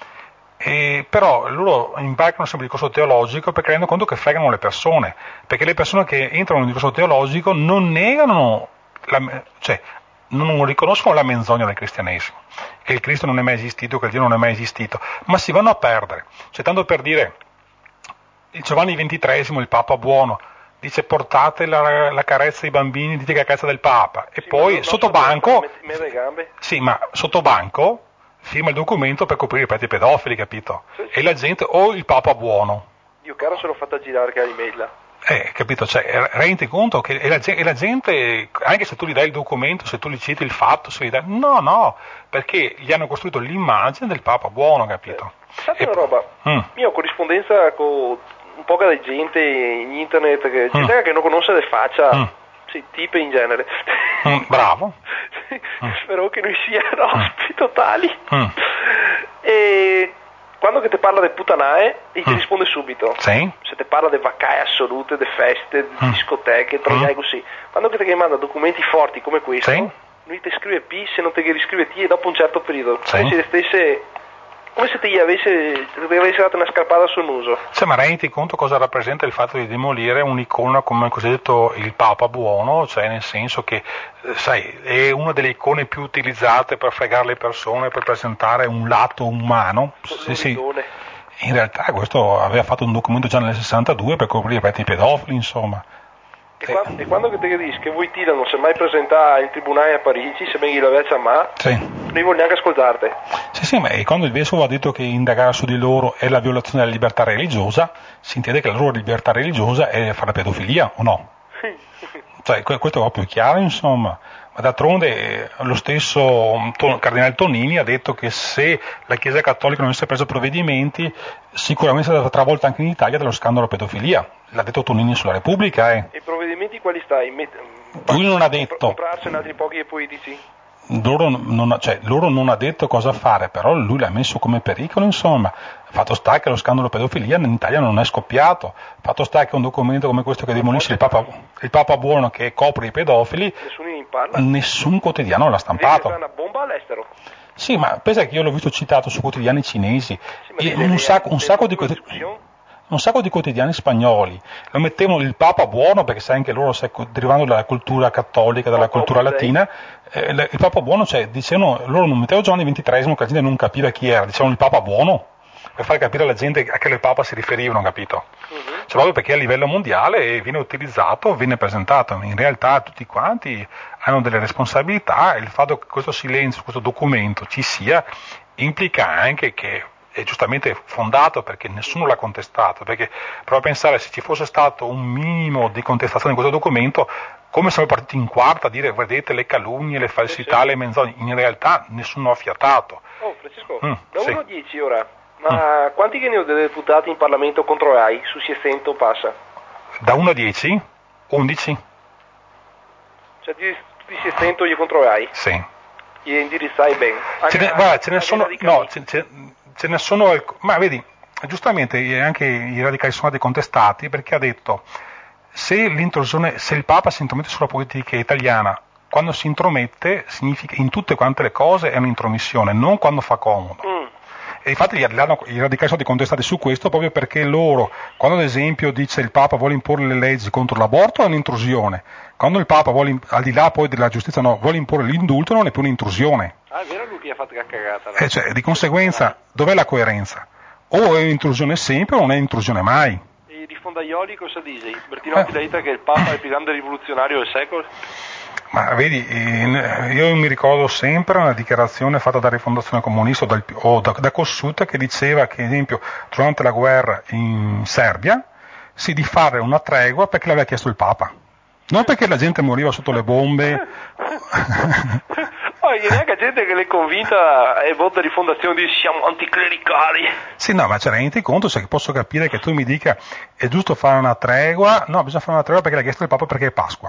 e però loro imbarcano sempre il discorso teologico perché rendono conto che fregano le persone, perché le persone che entrano nel discorso teologico non negano, la, cioè non riconoscono la menzogna del cristianesimo, che il Cristo non è mai esistito, che il Dio non è mai esistito, ma si vanno a perdere. Cioè tanto per dire, il Giovanni ventitreesimo, il Papa buono, dice portate la, la carezza ai bambini, dite che è la carezza del Papa, e sì, poi sotto banco, sì, ma sotto banco firma il documento per coprire i preti pedofili, capito? Sì, sì. E la gente, o oh, il Papa buono. Dio caro se l'ho fatta girare che l'email là. Eh, capito, cioè, rendi conto che e la, e la gente, anche se tu gli dai il documento, se tu gli citi il fatto, se gli dai, no, no, perché gli hanno costruito l'immagine del Papa buono, capito? Eh, sappi una roba, mm. io ho corrispondenza con un po' di gente in internet, che, gente mm. che non conosce le faccia, mm. sì, tipe in genere. Mm, bravo. mm. Spero che non siano ospiti mm. totali. Mm. E... quando che ti parla di puttanae, e ti mm. risponde subito. Sì. Se ti parla di vacaie assolute, di feste, di mm. discoteche, troiai mm. così. Quando che ti manda documenti forti come questo, sì. lui ti scrive P, se non ti riscrive T, e dopo un certo periodo. Sì. Come se stesse, come se ti avesse, ti avesse dato una scarpata sul muso. Sì, ma rendi conto cosa rappresenta il fatto di demolire un'icona come il cosiddetto il Papa buono, cioè nel senso che, sai, è una delle icone più utilizzate per fregare le persone, per presentare un lato umano. Sì, sì. In realtà questo aveva fatto un documento già nel sessantadue per coprire i preti pedofili, insomma. E, qua, e quando che ti dici che voi Tila non si è mai presentato in tribunale a Parigi, se ben gli l'avesse a me, sì. non voglio neanche ascoltarti. Sì, sì, ma e quando il vescovo ha detto che indagare su di loro è la violazione della libertà religiosa, si intende che la loro libertà religiosa è fare pedofilia, o no? Cioè, questo è proprio chiaro, insomma. Ma d'altronde lo stesso Cardinale Tonini ha detto che se la Chiesa Cattolica non avesse preso provvedimenti, sicuramente sarebbe stata travolta anche in Italia dallo scandalo pedofilia. L'ha detto Tonini sulla Repubblica. Eh. E i provvedimenti quali stai? Met- Lui non ha detto. Comprarsene altri pochi e politici? Loro non, cioè, loro non ha detto cosa fare, però lui l'ha messo come pericolo, insomma. Fatto sta che lo scandalo pedofilia in Italia non è scoppiato. Fatto sta che un documento come questo che demolisce il Papa, il Papa buono che copre i pedofili, nessuno ne parla. Nessun quotidiano l'ha stampato. È una bomba all'estero. Sì, ma pensa che io l'ho visto citato su quotidiani cinesi, sì, un, un, sacco, un, sacco di quotidiani, un sacco di quotidiani spagnoli lo mettevano il Papa buono, perché sai anche loro, sai, derivando dalla cultura cattolica, dalla no, cultura latina, eh, il Papa buono, cioè dicevano, loro non mettevano Giovanni ventitreesimo che la gente non capiva chi era, dicevano il Papa buono, per far capire alla gente a che il Papa si riferivano, capito? Uh-huh. Cioè, proprio perché a livello mondiale viene utilizzato, viene presentato, in realtà tutti quanti hanno delle responsabilità e il fatto che questo silenzio, questo documento ci sia, implica anche che è giustamente fondato perché nessuno l'ha contestato, perché prova a pensare se ci fosse stato un minimo di contestazione di questo documento, come siamo partiti in quarta a dire vedete le calunnie, le falsità, le menzogne, in realtà nessuno ha fiatato. Oh Francesco, mm, da sì. uno a dieci ora, ma mm. quanti che ne ho dei deputati in Parlamento contro A I su seicento passa? Da uno a dieci? undici. Cioè di tutti seicento io contro A I? Sì. Gli indirizzai bene. Ce ne, guarda, ce ne sono, no, ce, ce, ce ne sono, ma vedi, giustamente anche i radicali sono stati contestati perché ha detto se l'intrusione, se il Papa si intromette sulla politica italiana, quando si intromette significa in tutte quante le cose è un'intromissione, non quando fa comodo. Mm. E infatti i radicali sono stati contestati su questo proprio perché loro, quando ad esempio dice il Papa vuole imporre le leggi contro l'aborto è un'intrusione, quando il Papa vuole, al di là poi della giustizia, no, vuole imporre l'indulto non è più un'intrusione. Ah, è vero lui che ha fatto la cagata. Eh, cioè, di conseguenza, dov'è la coerenza? O è un'intrusione sempre o non è intrusione mai. E di fondaioli cosa dici? Bertinotti eh. Dita che il Papa è il più grande rivoluzionario del secolo? Ma vedi, io mi ricordo sempre una dichiarazione fatta da Rifondazione Comunista o, dal, o da, da Kossuth che diceva che, ad esempio, durante la guerra in Serbia si di fare una tregua perché l'aveva chiesto il Papa, non perché la gente moriva sotto le bombe. Oh, neanche gente che l'è convinta e vota Rifondazione di siamo anticlericali. Sì, no, ma ci rendi conto, se posso capire che tu mi dica è giusto fare una tregua, no, bisogna fare una tregua perché l'ha chiesto il Papa perché è Pasqua.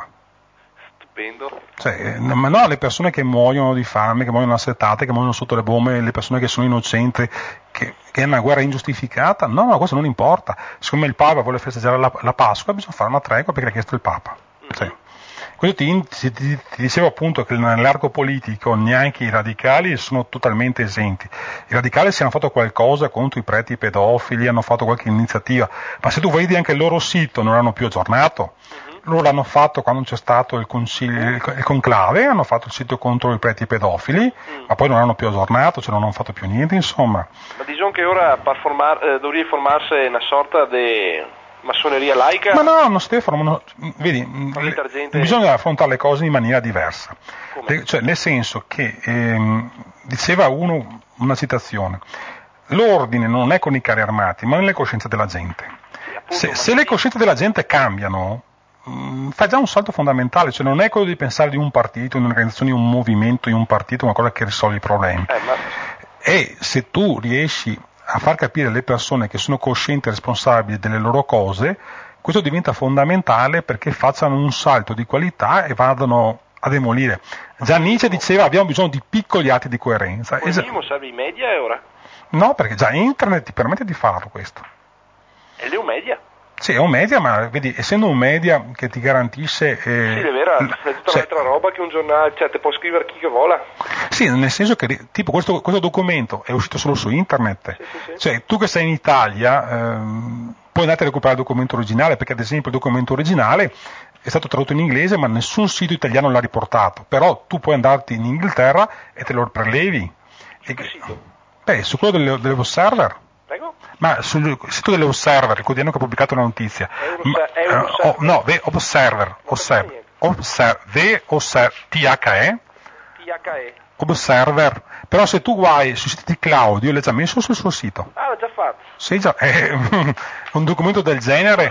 Cioè, ma no, le persone che muoiono di fame, che muoiono assetate, che muoiono sotto le bombe, le persone che sono innocenti, che, che è una guerra ingiustificata, no, no, questo non importa. Siccome il Papa vuole festeggiare la, la Pasqua, bisogna fare una tregua perché l'ha chiesto il Papa. Cioè, questo ti, ti, ti dicevo appunto che nell'arco politico neanche i radicali sono totalmente esenti. I radicali si hanno fatto qualcosa contro i preti pedofili, hanno fatto qualche iniziativa, ma se tu vedi anche il loro sito non l'hanno più aggiornato. Loro l'hanno fatto quando c'è stato il, consiglio, il conclave, hanno fatto il sito contro i preti pedofili, mm. ma poi non l'hanno più aggiornato, cioè non hanno fatto più niente, insomma. Ma diciamo che ora per formar, eh, dovrebbe formarsi una sorta di massoneria laica? Ma no, non si deve formare, vedi, le, bisogna affrontare le cose in maniera diversa. Le, cioè, nel senso che, ehm, diceva uno, una citazione, l'ordine non è con i carri armati, ma nelle coscienze della gente. Sì, appunto, se, se le coscienze della gente cambiano, fa già un salto fondamentale, cioè non è quello di pensare di un partito, di un'organizzazione, di un movimento, di un partito, una cosa che risolve i problemi. Eh, ma... E se tu riesci a far capire alle persone che sono coscienti e responsabili delle loro cose, questo diventa fondamentale perché facciano un salto di qualità e vadano a demolire. Già Nietzsche diceva abbiamo bisogno di piccoli atti di coerenza. Il minimo serve i media e ora? No, perché già internet ti permette di farlo questo. E le un media? Sì, è un media, ma vedi, essendo un media che ti garantisce... Eh, sì, è vero, è tutta cioè, un'altra roba che un giornale, cioè ti può scrivere chi che vuole. Sì, nel senso che, tipo, questo, questo documento è uscito solo su internet. Sì, sì, sì. Cioè, tu che sei in Italia, ehm, puoi andare a recuperare il documento originale, perché ad esempio il documento originale è stato tradotto in inglese, ma nessun sito italiano l'ha riportato. Però tu puoi andarti in Inghilterra e te lo prelevi. Su che sito? Beh, su quello delle, delle server. Prego? Ma sul sito dell'Observer, il quotidiano che ha pubblicato la notizia. Ma, è un oh, no, The Observer, Observer, Observer, The Observer, T H E, T H E, Observer. Però se tu vai sui siti di Claudio, l'hai già messo sul suo sito. Ah, l'ho già fatto. Sì, già, è un documento del genere.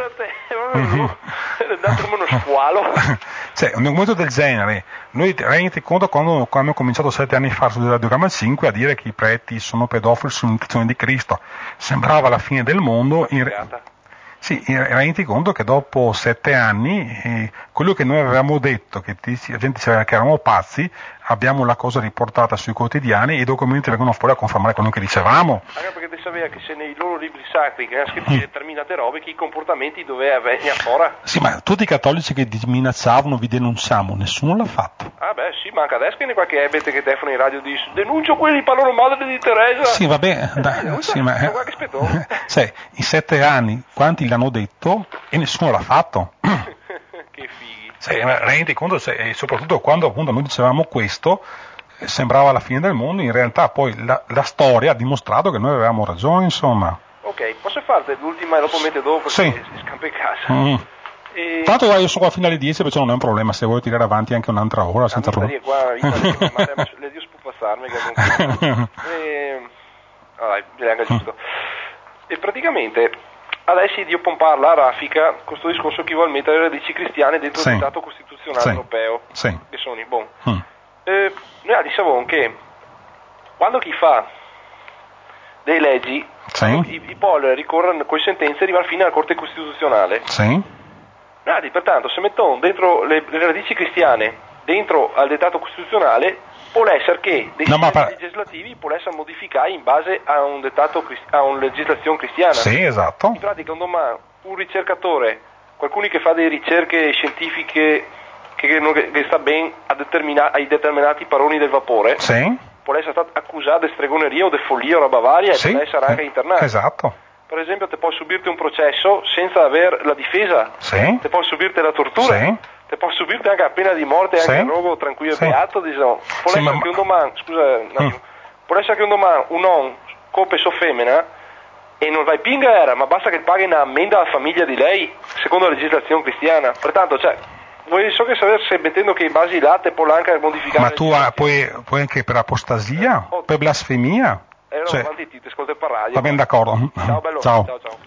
È dato come uno squalo. Cioè, un documento del genere, noi rendi conto quando, quando abbiamo cominciato sette anni fa su Radiogramma cinque a dire che i preti sono pedofili sull'imitazione di Cristo, sembrava la fine del mondo. In re... Sì, rendi conto che dopo sette anni eh, quello che noi avevamo detto, che la gente diceva che eravamo pazzi, abbiamo la cosa riportata sui quotidiani e i documenti vengono fuori a confermare quello che dicevamo. Anche perché te sapeva che se nei loro libri sacri che hanno scritto mm. determinate robe, che i comportamenti doveva venire fuori. Sì, ma tutti i cattolici che vi minacciavano, vi denunciamo, nessuno l'ha fatto. Ah beh sì, ma anche adesso che ne qualche ebete che telefono in radio dice denuncio quelli parlano male di Teresa. Sì, vabbè, dai, sì, ma eh, cioè, in sette anni quanti l'hanno detto e nessuno l'ha fatto. Che fighi. Cioè, rendi conto, cioè, e soprattutto quando appunto noi dicevamo questo, sembrava la fine del mondo, in realtà poi la, la storia ha dimostrato che noi avevamo ragione, insomma. Ok, posso farti l'ultima e dopo mette dopo sì. perché si scampa in casa. Mm. E... Tanto io sono qua fino alle dieci, perciò non è un problema, se vuoi tirare avanti anche un'altra ora senza problemi. Qua, io le dio spupazzarmi che non... e... Ah, dai, anche giusto. E praticamente adesso io pompare la raffica con questo discorso che vuole mettere le radici cristiane dentro sì. il trattato costituzionale sì. europeo, sì. che sono i bon. Mm. Eh, noi dicevamo che quando chi fa delle leggi, sì. i, i pol ricorrono con sentenze e arrivano fino alla Corte Costituzionale. Sì. Noi, pertanto, se mettono dentro le, le radici cristiane dentro al dettato costituzionale, può essere che dei no, sistemi per... legislativi può essere modificati in base a un dettato a una legislazione cristiana. Sì, esatto. In pratica un domani un ricercatore, qualcuno che fa delle ricerche scientifiche che, non, che sta ben a determina, ai determinati paroni del vapore, sì. può essere stato accusato di stregoneria o di follia o roba varia sì. e può essere anche internato. Esatto. Per esempio, te puoi subirti un processo senza aver la difesa, sì. te puoi subirti la tortura, sì. te puoi subirti anche la pena di morte, sì. anche il rogo tranquillo e sì. beato, diciamo. Può sì, essere ma... che un domani, scusa, no, mm. può essere che un domani un uomo coppe sua femmina e non vai pinga era, ma basta che paghi una ammenda alla famiglia di lei, secondo la legislazione cristiana. Pertanto, cioè, voi so che stai mettendo che in base là te può anche modificare. Ma tu ha, puoi, puoi anche per apostasia, oh. per blasfemia? Eh, no, cioè, avanti, ti ascolto per radio. Va bene, d'accordo. Ciao, bello. Ciao. Ciao, ciao.